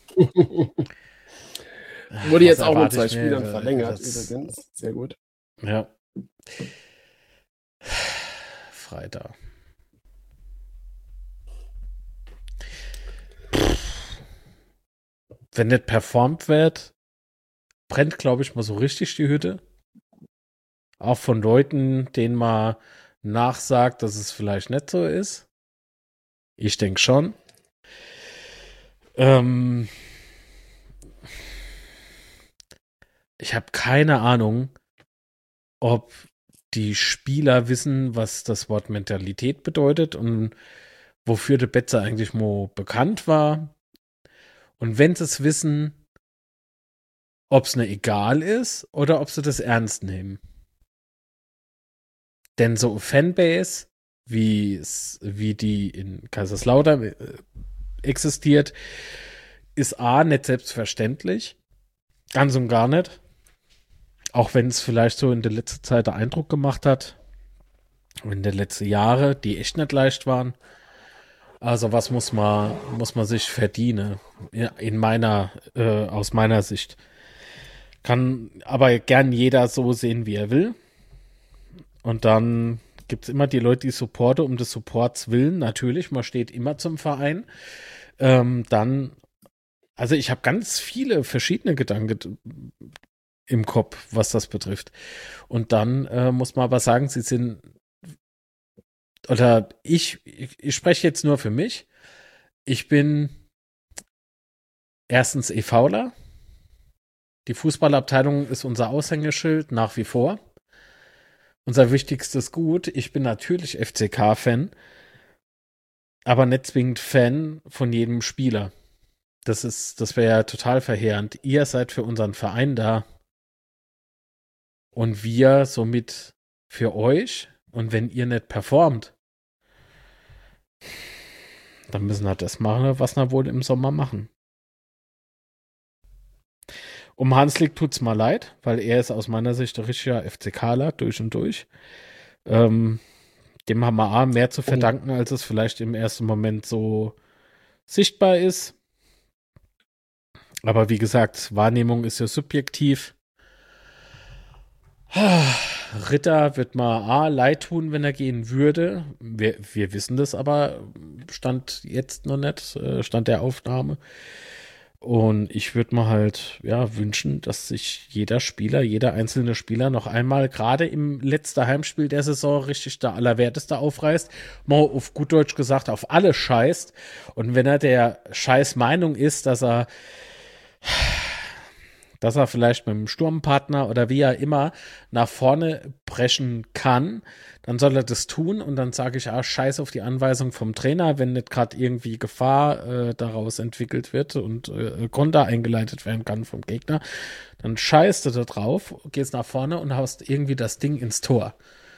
Wurde jetzt Was auch mit erwarte zwei ich mir? Spielern Das- verlängert das- übrigens. Sehr gut. Ja. Freitag. Wenn nicht performt wird, brennt, glaube ich, mal so richtig die Hütte. Auch von Leuten, denen man nachsagt, dass es vielleicht nicht so ist. Ich denke schon. Ähm ich habe keine Ahnung, ob die Spieler wissen, was das Wort Mentalität bedeutet und wofür der Betze eigentlich mal bekannt war. Und wenn sie es wissen, ob es ne egal ist oder ob sie das ernst nehmen. Denn so Fanbase, wie es, wie die in Kaiserslautern äh, existiert, ist A, nicht selbstverständlich. Ganz und gar nicht. Auch wenn es vielleicht so in der letzten Zeit den Eindruck gemacht hat, in den letzten Jahren, die echt nicht leicht waren. Also was muss man, muss man sich verdienen, in meiner, äh, aus meiner Sicht. Kann aber gern jeder so sehen, wie er will. Und dann gibt es immer die Leute, die supporten um des Supports willen. Natürlich, man steht immer zum Verein. Ähm, dann, also ich habe ganz viele verschiedene Gedanken im Kopf, was das betrifft. Und dann äh, muss man aber sagen, sie sind, oder ich, ich, ich spreche jetzt nur für mich. Ich bin erstens EVler. Die Fußballabteilung ist unser Aushängeschild nach wie vor. Unser wichtigstes Gut. Ich bin natürlich F C K-Fan, aber nicht zwingend Fan von jedem Spieler. Das ist, das wäre ja total verheerend. Ihr seid für unseren Verein da und wir somit für euch. Und wenn ihr nicht performt, dann müssen wir das machen, was wir wohl im Sommer machen. Um Hanslik tut's mal leid, weil er ist aus meiner Sicht ein richtiger FCKler durch und durch. Ähm, dem haben wir A, mehr zu verdanken, als es vielleicht im ersten Moment so sichtbar ist. Aber wie gesagt, Wahrnehmung ist ja subjektiv. Ritter wird mal A, leid tun, wenn er gehen würde. Wir, wir wissen das aber, stand jetzt noch nicht, stand der Aufnahme. Und ich würde mir halt ja wünschen, dass sich jeder Spieler, jeder einzelne Spieler noch einmal gerade im letzten Heimspiel der Saison richtig der Allerwerteste aufreißt, mal auf gut Deutsch gesagt auf alles scheißt. Und wenn er der scheiß Meinung ist, dass er dass er vielleicht mit dem Sturmpartner oder wie er immer nach vorne brechen kann, dann soll er das tun und dann sage ich, ah, scheiß auf die Anweisung vom Trainer, wenn nicht gerade irgendwie Gefahr äh, daraus entwickelt wird und äh, Konter eingeleitet werden kann vom Gegner, dann scheißt du da drauf, gehst nach vorne und haust irgendwie das Ding ins Tor.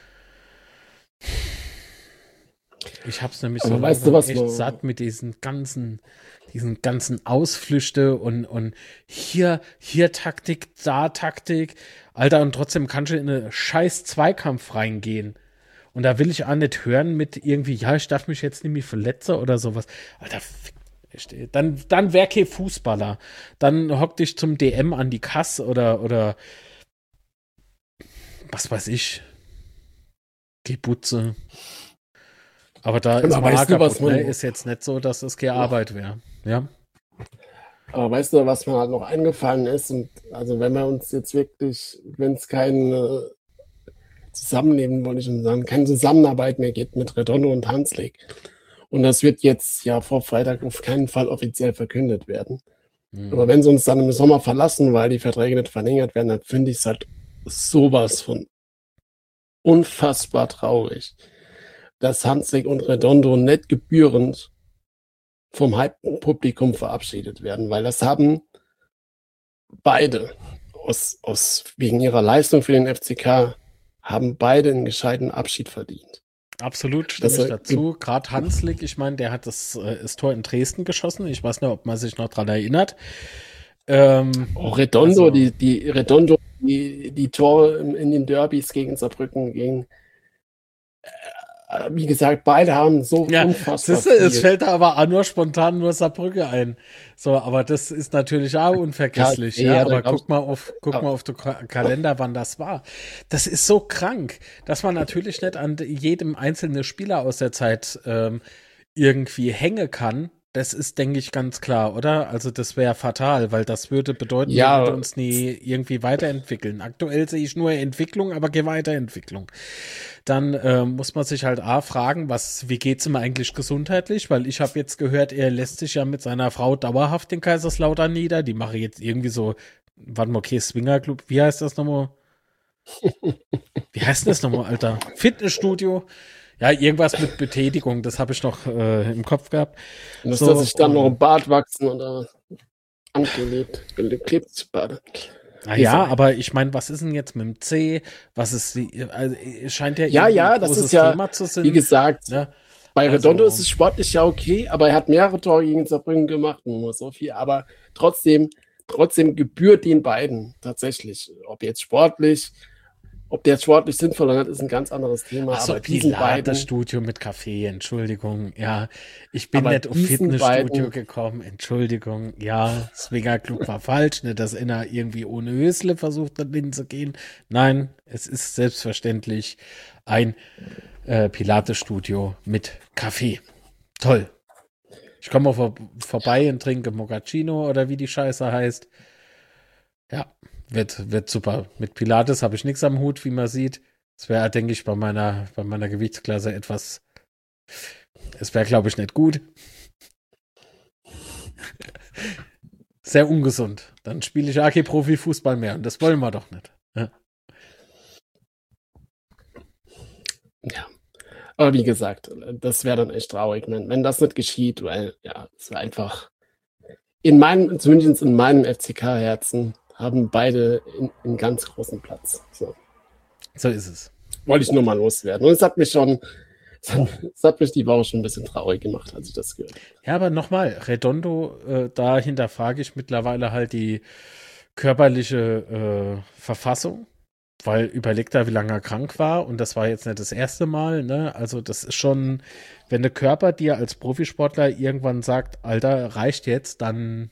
Ich hab's nämlich Aber so weißt du, was echt man- satt mit diesen ganzen diesen ganzen Ausflüchte und, und hier, hier Taktik, da Taktik. Alter, und trotzdem kannst du in einen scheiß Zweikampf reingehen. Und da will ich auch nicht hören mit irgendwie, ja, ich darf mich jetzt nämlich verletzen oder sowas. Alter, fick, echt, dann, dann wär kein Fußballer. Dann hock dich zum D M an die Kasse oder, oder was weiß ich. Geh Butze. Aber da ist Aber man weißt du, was kaputt, ne? man- Ist jetzt nicht so, dass es keine Arbeit wäre. Ja. Aber weißt du, was mir halt noch eingefallen ist? Und also wenn wir uns jetzt wirklich, wenn es kein äh, Zusammenleben, wollte ich schon sagen, keine Zusammenarbeit mehr gibt mit Redondo und Hanslik. Und das wird jetzt ja vor Freitag auf keinen Fall offiziell verkündet werden. Hm. Aber wenn sie uns dann im Sommer verlassen, weil die Verträge nicht verlängert werden, dann finde ich es halt sowas von unfassbar traurig, dass Hanslik und Redondo nicht gebührend vom Halbpublikum verabschiedet werden, weil das haben beide aus, aus, wegen ihrer Leistung für den F C K haben beide einen gescheiten Abschied verdient. Absolut, stimme Das, ich äh, dazu. Gerade Hanslik, ich meine, der hat das, äh, das Tor in Dresden geschossen. Ich weiß nicht, ob man sich noch dran erinnert. Ähm, Oh, Redondo, Also- die, die Redondo, die, die Tore in, in den Derbys gegen Saarbrücken gegen äh, wie gesagt, beide haben so ja, unfassbar siehste, es viel. fällt da aber auch nur spontan nur Saarbrücke ein. So, aber das ist natürlich auch unvergesslich. Ja, Ja, ja, da aber glaubst- guck mal auf, guck aber- mal auf den Ka- Kalender, wann das war. Das ist so krank, dass man natürlich nicht an jedem einzelnen Spieler aus der Zeit ähm, irgendwie hängen kann. Das ist, denke ich, ganz klar, oder? Also das wäre fatal, weil das würde bedeuten, Ja, wir würden uns nie irgendwie weiterentwickeln. Aktuell sehe ich nur Entwicklung, aber keine Weiterentwicklung. Dann ähm, muss man sich halt A fragen, was, wie geht's ihm eigentlich gesundheitlich? Weil ich habe jetzt gehört, er lässt sich ja mit seiner Frau dauerhaft in Kaiserslautern nieder. Die mache jetzt irgendwie so, warte mal, okay, Swingerclub, wie heißt das nochmal? Wie heißt das nochmal, Alter? Fitnessstudio? Ja, irgendwas mit Betätigung, das habe ich noch äh, im Kopf gehabt. Und dass So, das sich dann und- noch im Bart wachsen oder angelebt, geklebt Bade. Ah ja, aber ich meine, was ist denn jetzt mit dem C? Was ist die, also, es scheint ja Ja, irgendwie ja, ein das großes ist ja, Thema zu wie sein. gesagt, Ne? bei Redondo ist Also, es sportlich ja okay, aber er hat mehrere Tore gegen Saarbrücken gemacht, nur so viel. Aber trotzdem, trotzdem gebührt den beiden tatsächlich. Ob jetzt sportlich, ob der sportlich sinnvoll oder nicht, ist ein ganz anderes Thema. ach so, Aber diesen beiden, Pilates-Studio mit Kaffee, Entschuldigung. Ja, ich bin aber nicht auf diesen Fitnessstudio beiden, gekommen, Entschuldigung. Ja, Swingerclub war falsch, nicht, dass einer irgendwie ohne Hösle versucht hat, hinzugehen. Nein, es ist selbstverständlich ein äh, Pilates-Studio mit Kaffee. Toll. Ich komme vor, vorbei und trinke Mochaccino oder wie die Scheiße heißt. Ja, wird, wird super. Mit Pilates habe ich nichts am Hut, wie man sieht. Es wäre, denke ich, bei meiner, bei meiner Gewichtsklasse etwas. Es wäre, glaube ich, nicht gut. Sehr ungesund. Dann spiele ich A G Profi-Fußball mehr und das wollen wir doch nicht. Ja. ja. Aber wie gesagt, das wäre dann echt traurig, wenn, wenn das nicht geschieht, weil ja, es wäre einfach in meinem, zumindest in meinem F C K-Herzen, haben beide einen ganz großen Platz. So. So ist es. Wollte ich nur mal loswerden. Und es hat mich schon, es hat, es hat mich die Woche schon ein bisschen traurig gemacht, als ich das gehört habe. Ja, aber nochmal, Redondo, äh, da hinterfrage ich mittlerweile halt die körperliche äh, Verfassung, weil überleg da, wie lange er krank war und das war jetzt nicht das erste Mal, ne? Also das ist schon, wenn der Körper dir als Profisportler irgendwann sagt, Alter, reicht jetzt, dann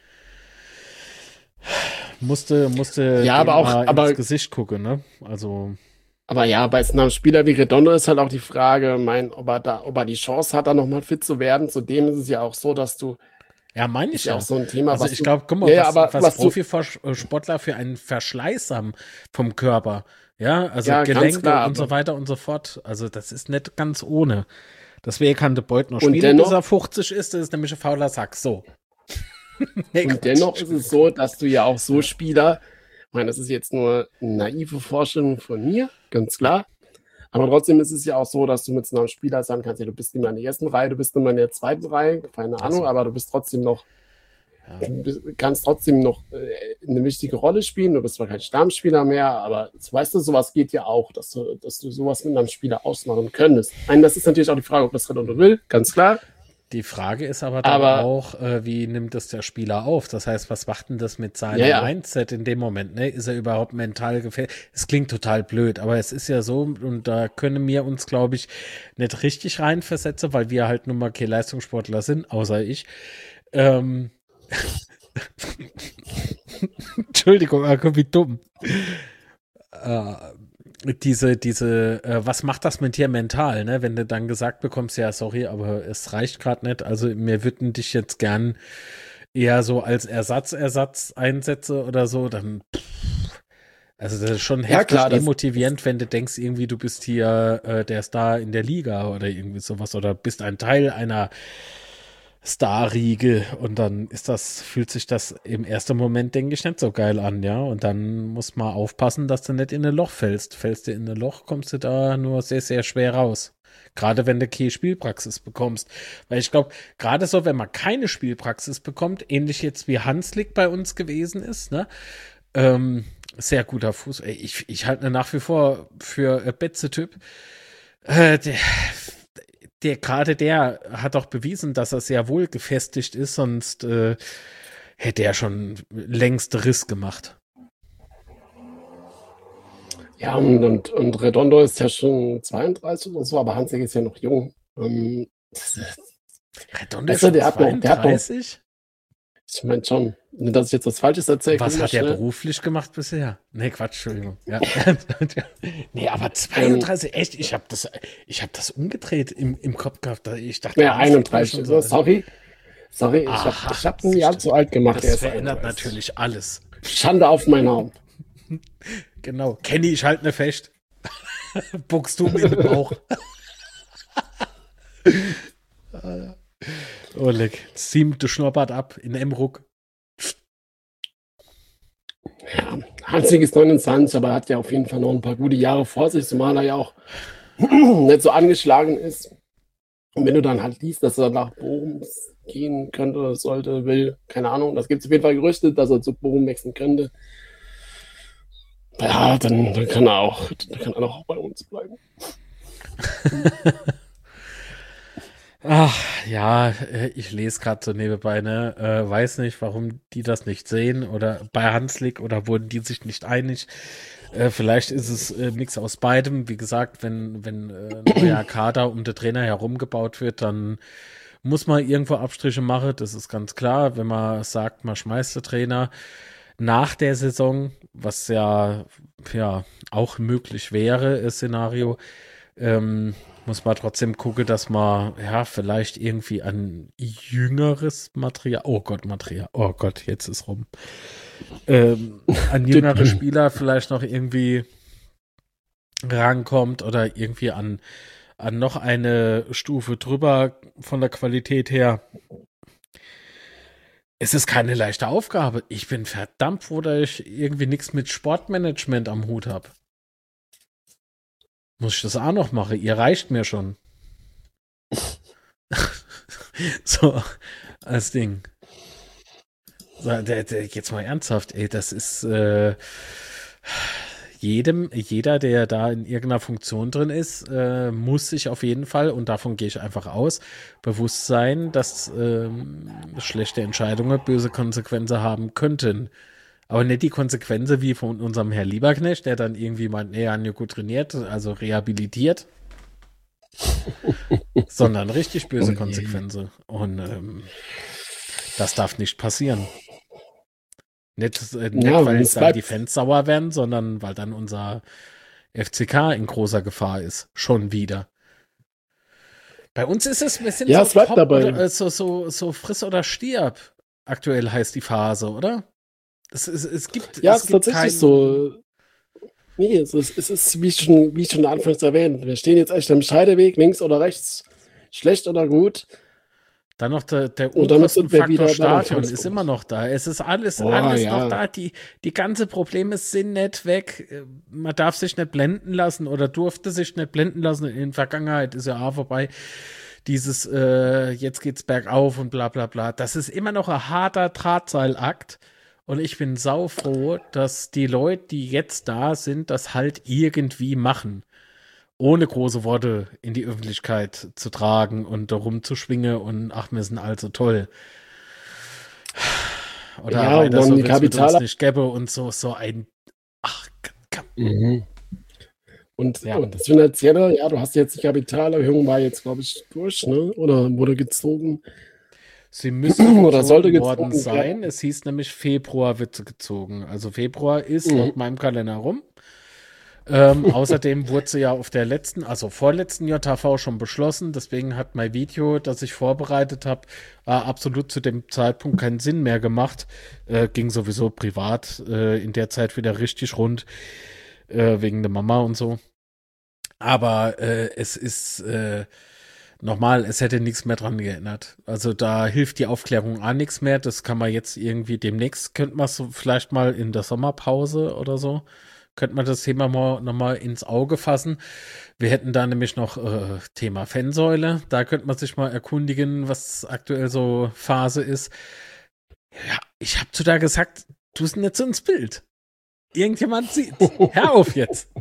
musste, musste Ja, aber dem auch, mal aber, ins Gesicht gucken, ne? Also, aber ja, bei einem Spieler wie Redondo ist halt auch die Frage, mein, ob er da, ob er die Chance hat, da nochmal fit zu werden. Zudem ist es ja auch so, dass du, ja, meine ich ist ja auch ja. so ein Thema, Also was ich du, glaube, guck mal, ja, ja, was, aber was was du, Profisportler für einen Verschleiß haben vom Körper. Ja, also ja, ganz Gelenke klar, und so aber, weiter und so fort. Also das ist nicht ganz ohne. Deswegen kann der Beut noch und spielen, bis dennoch, er fünfzig ist. Das ist nämlich ein fauler Sack. So. Nee, und Quatsch. dennoch ist es so, dass du ja auch so Ja. Spieler, ich meine, das ist jetzt nur eine naive Vorstellung von mir, ganz Ja. klar. Aber trotzdem ist es ja auch so, dass du mit so einem Spieler sagen kannst, ja, du bist nicht mehr in der ersten Reihe, du bist nicht mehr in der zweiten Reihe, keine Ach Ahnung, so. aber du bist trotzdem noch, Ja. du bist, kannst trotzdem noch äh, eine wichtige Rolle spielen. Du bist zwar kein Stammspieler mehr, aber weißt du, sowas geht ja auch, dass du, dass du sowas mit einem Spieler ausmachen könntest. Nein, das ist natürlich auch die Frage, ob das Redondo will, ganz klar. Die Frage ist aber dann Aber auch, äh, wie nimmt das der Spieler auf? Das heißt, was macht denn das mit seinem ja, ja. Mindset in dem Moment? Ne? Ist er überhaupt mental gefährdet? Es klingt total blöd, aber es ist ja so, und da können wir uns, glaube ich, nicht richtig reinversetzen, weil wir halt nun mal keine Leistungssportler sind, außer ich. Ähm Entschuldigung, aber wie dumm. Äh, diese, diese, äh, was macht das mit dir mental, ne? Wenn du dann gesagt bekommst, ja, sorry, aber es reicht gerade nicht. Also wir würden dich jetzt gern eher so als Ersatzersatz einsetzen oder so, dann pff, also das ist schon Ja, heftig klar, das, das, demotivierend, wenn du denkst, irgendwie du bist hier äh, der Star in der Liga oder irgendwie sowas oder bist ein Teil einer Star-Riege und dann ist das, fühlt sich das im ersten Moment, denke ich, nicht so geil an, ja. Und dann muss man aufpassen, dass du nicht in ein Loch fällst. Fällst du in ein Loch, kommst du da nur sehr, sehr schwer raus. Gerade wenn du keine Spielpraxis bekommst. Weil ich glaube, gerade so, wenn man keine Spielpraxis bekommt, ähnlich jetzt wie Hanslik bei uns gewesen ist, ne? Ähm, sehr guter Fuß. Ey, Ich, ich halte ihn nach wie vor für äh, Betze-Typ. Äh, der der gerade der hat auch bewiesen, dass er sehr wohl gefestigt ist, sonst äh, hätte er schon längst Riss gemacht. ja, und, und, und Redondo ist ja schon zweiunddreißig oder so, aber Hanslik ist ja noch jung. Ähm, Redondo ist weißt du, schon der hat noch, der hat noch, zweiunddreißig? ich meine schon, nicht, dass ich jetzt was Falsches erzähle. Was hat er schnell. beruflich gemacht bisher? Nee, Quatsch, Entschuldigung. Ja. Nee, aber Ähm, zweiunddreißig, echt? Ich habe das, ich hab das umgedreht im, im Kopf gehabt. Ich dachte, ja, Hanslik war einunddreißig. schon So, so. sorry. Sorry, ich habe Aha, ich hab ein Jahr siehste. zu alt gemacht. Er Das ist verändert einunddreißig. natürlich alles. Schande auf mein Haupt. Genau. Kenny, ich halte ne fest. Buckst du mir in den Bauch. Oleg, ziemt du Schnurrbart ab in M-Ruck. Ja, Hanslik ist neunundzwanzig, aber hat ja auf jeden Fall noch ein paar gute Jahre vor sich, zumal er ja auch nicht so angeschlagen ist. Und wenn du dann halt liest, dass er nach Bochum gehen könnte, sollte, will, keine Ahnung, das gibt es auf jeden Fall Gerüchte, dass er zu Bochum wechseln könnte. Ja, dann, dann kann er auch, dann kann er auch bei uns bleiben. Ach, ja, äh, ich lese gerade so nebenbei, ne? Äh, weiß nicht, warum die das nicht sehen oder bei Hanslik oder wurden die sich nicht einig. Äh, vielleicht ist es äh, nichts aus beidem. Wie gesagt, wenn, wenn äh, ein neuer Kader um den Trainer herumgebaut wird, dann muss man irgendwo Abstriche machen. Das ist ganz klar. Wenn man sagt, man schmeißt den Trainer nach der Saison, was ja, ja auch möglich wäre, ist Szenario, ähm, muss man trotzdem gucken, dass man ja vielleicht irgendwie an jüngeres Material, oh Gott, Material, oh Gott, jetzt ist rum, ähm, an jüngere Spieler vielleicht noch irgendwie rankommt oder irgendwie an, an noch eine Stufe drüber von der Qualität her. Es ist keine leichte Aufgabe. Ich bin verdammt froh, dass ich irgendwie nichts mit Sportmanagement am Hut habe. Muss ich das auch noch machen? Ihr reicht mir schon. So, als Ding. So, der, der, jetzt mal ernsthaft, ey, das ist äh, jedem, jeder, der da in irgendeiner Funktion drin ist, äh, muss sich auf jeden Fall, und davon gehe ich einfach aus, bewusst sein, dass ähm, schlechte Entscheidungen böse Konsequenzen haben könnten. Aber nicht die Konsequenzen wie von unserem Herr Lieberknecht, der dann irgendwie meint, nee, han ja gut trainiert, also rehabilitiert, sondern richtig böse Konsequenzen. Und ähm, das darf nicht passieren. Nicht, äh, nicht Ja, weil es dann bleibt- die Fans sauer werden, sondern weil dann unser F C K in großer Gefahr ist. Schon wieder. Bei uns ist es ein bisschen Ja, so, es bleibt top dabei. oder, äh, so, so, so friss oder stirb. Aktuell heißt die Phase, oder? Es, es, es gibt, Ja, es es ist gibt tatsächlich kein, so. Nee, es ist, es ist wie schon, wie schon anfangs erwähnt. Wir stehen jetzt echt am Scheideweg, links oder rechts, schlecht oder gut. Dann noch der, der Und damit sind wir wieder Unkostenfaktor bei der Stadion ist Anfangspunkt. immer noch da. Es ist alles, Oh, alles ja. noch da. Die, die ganzen Probleme sind nicht weg. Man darf sich nicht blenden lassen oder durfte sich nicht blenden lassen. In der Vergangenheit ist ja auch vorbei. Dieses, äh, jetzt geht's bergauf und bla bla bla. Das ist immer noch ein harter Drahtseilakt. Und ich bin saufroh, dass die Leute, die jetzt da sind, das halt irgendwie machen. Ohne große Worte in die Öffentlichkeit zu tragen und darum zu schwingen und ach, wir sind also toll. Oder Ja, und weiter dann so die wird's mit uns Kapitaler- nicht gäbe und so, so ein ach, kann, Mhm. Und, Ja. und das Finanzielle, ja, du hast jetzt die Kapitalerhöhung, war jetzt, glaube ich, durch, ne? Oder wurde gezogen. sie müssen Oder sollte gezogen worden gezogen sein. werden. Es hieß nämlich, Februar wird sie gezogen. Also Februar ist Mhm. laut meinem Kalender rum. Ähm, außerdem wurde sie ja auf der letzten, also vorletzten J H V schon beschlossen. Deswegen hat mein Video, das ich vorbereitet habe, äh, absolut zu dem Zeitpunkt keinen Sinn mehr gemacht. Äh, ging sowieso privat äh, in der Zeit wieder richtig rund, äh, wegen der Mama und so. Aber äh, es ist äh, nochmal, es hätte nichts mehr dran geändert. Also da hilft die Aufklärung auch nichts mehr. Das kann man jetzt irgendwie demnächst, könnte man so vielleicht mal in der Sommerpause oder so, könnte man das Thema mal nochmal ins Auge fassen. Wir hätten da nämlich noch äh, Thema Fansäule. Da könnte man sich mal erkundigen, was aktuell so Phase ist. Ja, ich habe zu da gesagt, du bist nicht so ins Bild. Irgendjemand sieht. Hör auf jetzt.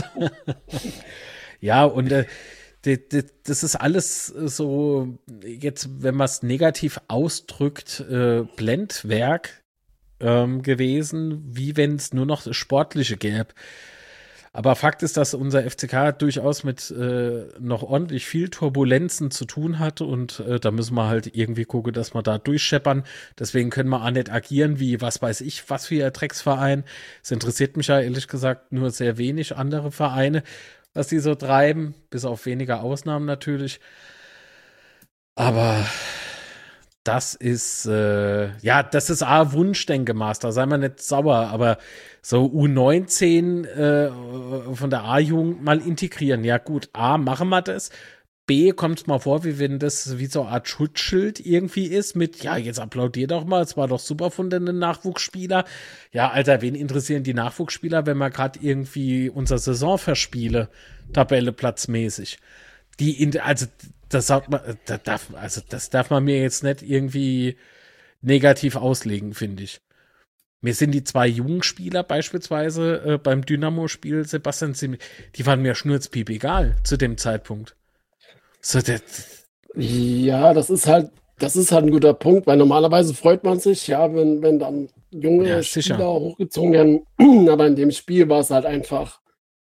Ja, und äh, die- die- das ist alles so, jetzt, wenn man es negativ ausdrückt, äh, Blendwerk ähm, gewesen, wie wenn es nur noch das Sportliche gäbe. Aber Fakt ist, dass unser F C K durchaus mit äh, noch ordentlich viel Turbulenzen zu tun hat und äh, da müssen wir halt irgendwie gucken, dass wir da durchscheppern. Deswegen können wir auch nicht agieren wie, was weiß ich, was für ein Drecksverein. Es interessiert mich ja ehrlich gesagt nur sehr wenig andere Vereine, was die so treiben, bis auf weniger Ausnahmen natürlich. Aber das ist, äh, ja, das ist A, Wunschdenkemaß, da sei man nicht sauer, aber so U neunzehn äh, von der A-Jugend mal integrieren. Ja gut, A, machen wir das. B, kommt es mal vor, wie wenn das wie so eine Art Schutzschild irgendwie ist mit, ja, jetzt applaudier doch mal, es war doch super von den Nachwuchsspieler. Ja, Alter, wen interessieren die Nachwuchsspieler, wenn wir gerade irgendwie unser Saison verspiele, Tabelle platzmäßig. Die, in, also, das sagt man, das darf, also, das darf man mir jetzt nicht irgendwie negativ auslegen, finde ich. Mir sind die zwei jungen Spieler beispielsweise äh, beim Dynamo-Spiel, Sebastian, die waren mir schnurzpiep egal zu dem Zeitpunkt. So, der, ja, das ist halt, das ist halt ein guter Punkt, weil normalerweise freut man sich, ja, wenn, wenn dann junge Ja, Spieler sicher. hochgezogen werden. Aber in dem Spiel war es halt einfach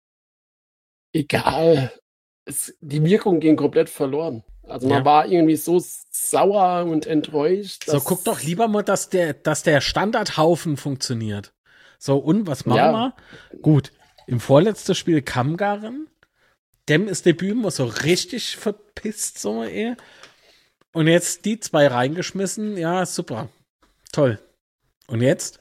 egal. Es, die Wirkung ging komplett verloren. Also man Ja. war irgendwie so sauer und enttäuscht. So, guck doch lieber mal, dass der, dass der Standardhaufen funktioniert. So, und was machen Ja. wir? Gut, im vorletzten Spiel Kamgaren. Dem ist Debüt mal so richtig verpisst, so eh. Und jetzt die zwei reingeschmissen. Ja, super. Toll. Und jetzt?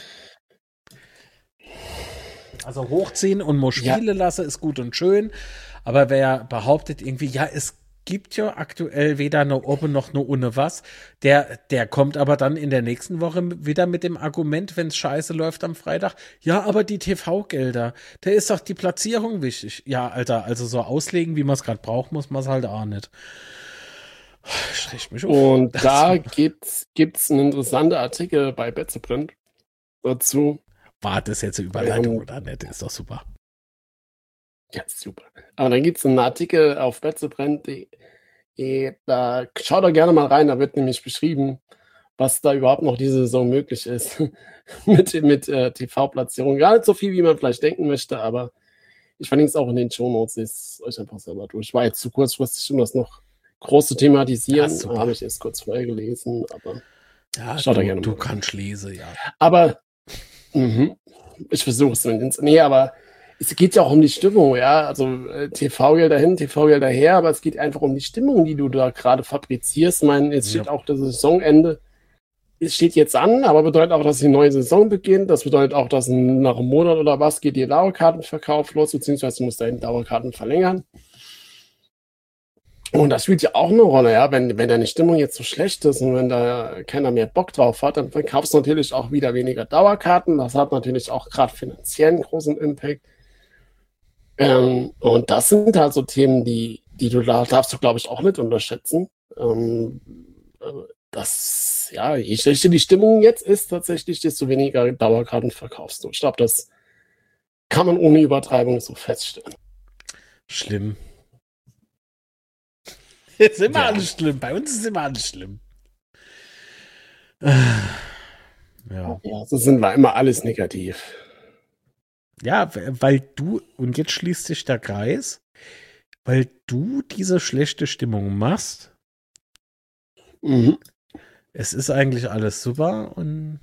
Also hochziehen und mal Spiele ja. lassen ist gut und schön. Aber wer behauptet irgendwie, ja, es gibt ja aktuell weder eine oben noch eine ohne was, der, der kommt aber dann in der nächsten Woche wieder mit dem Argument, wenn es scheiße läuft am Freitag, ja, aber die T V-Gelder, da ist doch die Platzierung wichtig. Ja, Alter, also so auslegen, wie man es gerade braucht, muss man es halt auch nicht. Ich richte mich auf. Und das da gibt's, gibt's einen interessanten Artikel bei Betzeprint dazu. War das jetzt eine Überleitung oder nicht? Ist doch super. Ja, super. Aber dann gibt es einen Artikel auf Betzebrand, da schaut doch gerne mal rein, da wird nämlich beschrieben, was da überhaupt noch diese Saison möglich ist mit, mit äh, T V-Platzierung. Gar nicht so viel, wie man vielleicht denken möchte, aber ich verlinke es auch in den Shownotes, ist euch einfach selber durch. Ich war jetzt zu kurzfristig, um das noch groß zu thematisieren, ja, habe ich erst kurz vorher gelesen, aber ja, schaut du, da gerne du mal. Du kannst lesen, ja. Aber mh, ich versuche es. Nee, aber es geht ja auch um die Stimmung, ja, also äh, T V-Gelder hin, T V-Gelder her, aber es geht einfach um die Stimmung, die du da gerade fabrizierst. Ich meine, jetzt steht ja. auch das Saisonende, es steht jetzt an, aber bedeutet auch, dass die neue Saison beginnt. Das bedeutet auch, dass nach einem Monat oder was geht der Dauerkartenverkauf los, beziehungsweise du musst deine Dauerkarten verlängern. Und das spielt ja auch eine Rolle, ja, wenn, wenn deine Stimmung jetzt so schlecht ist und wenn da keiner mehr Bock drauf hat, dann verkaufst du natürlich auch wieder weniger Dauerkarten. Das hat natürlich auch gerade finanziell einen großen Impact. Ähm, und das sind halt so Themen, die, die du da darfst du, glaube ich, auch nicht unterschätzen. Ähm, das, ja, je schlechter die Stimmung jetzt ist, tatsächlich, desto weniger Dauerkarten verkaufst du. Ich glaube, das kann man ohne Übertreibung so feststellen. Schlimm. Jetzt ist immer ja. alles schlimm. Bei uns ist immer alles schlimm. Ja. Ja, so sind wir immer alles negativ. Ja, weil du, und jetzt schließt sich der Kreis, weil du diese schlechte Stimmung machst. Mhm. Es ist eigentlich alles super und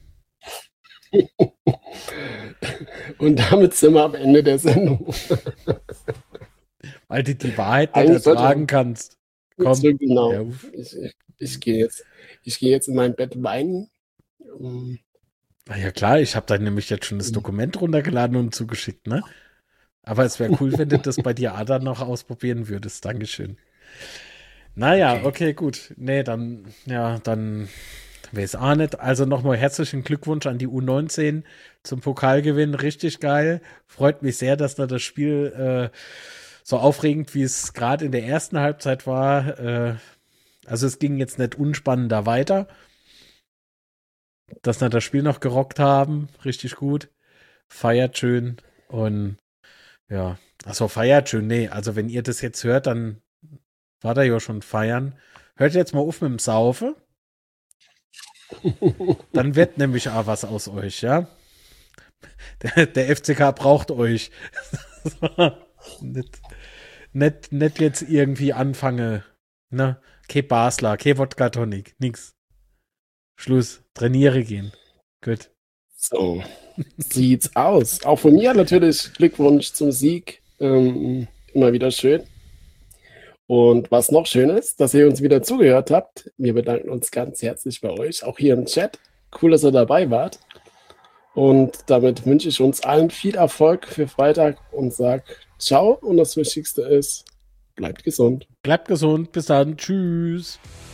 und damit sind wir am Ende der Sendung. Weil du die Wahrheit nicht ertragen kannst. Komm. So genau. Ja. Ich, ich, ich gehe jetzt, ich gehe jetzt in mein Bett weinen. Um, Na ja klar, ich habe da nämlich jetzt schon das Dokument runtergeladen und zugeschickt, ne? Aber es wäre cool, wenn du das bei dir Ada noch ausprobieren würdest. Dankeschön. Naja, okay, okay gut. Nee, dann, ja, dann weiß auch nicht. Also nochmal herzlichen Glückwunsch an die U neunzehn zum Pokalgewinn. Richtig geil. Freut mich sehr, dass da das Spiel äh, so aufregend, wie es gerade in der ersten Halbzeit war. Äh, also es ging jetzt nicht unspannender weiter. Dass wir das Spiel noch gerockt haben. Richtig gut. Feiert schön. Und ja, achso, feiert schön. Nee, also wenn ihr das jetzt hört, dann war da ja schon feiern. Hört jetzt mal auf mit dem Saufe. Dann wird nämlich auch was aus euch, ja? Der, der F C K braucht euch. nicht, nicht, nicht jetzt irgendwie anfange, ne? Kein Basler, kein Wodka Tonic, nix. Schluss, trainiere gehen. Gut. So sieht's aus. Auch von mir natürlich Glückwunsch zum Sieg. Ähm, immer wieder schön. Und was noch schön ist, dass ihr uns wieder zugehört habt. Wir bedanken uns ganz herzlich bei euch, auch hier im Chat. Cool, dass ihr dabei wart. Und damit wünsche ich uns allen viel Erfolg für Freitag und sage ciao. Und das Wichtigste ist, bleibt gesund. Bleibt gesund. Bis dann. Tschüss.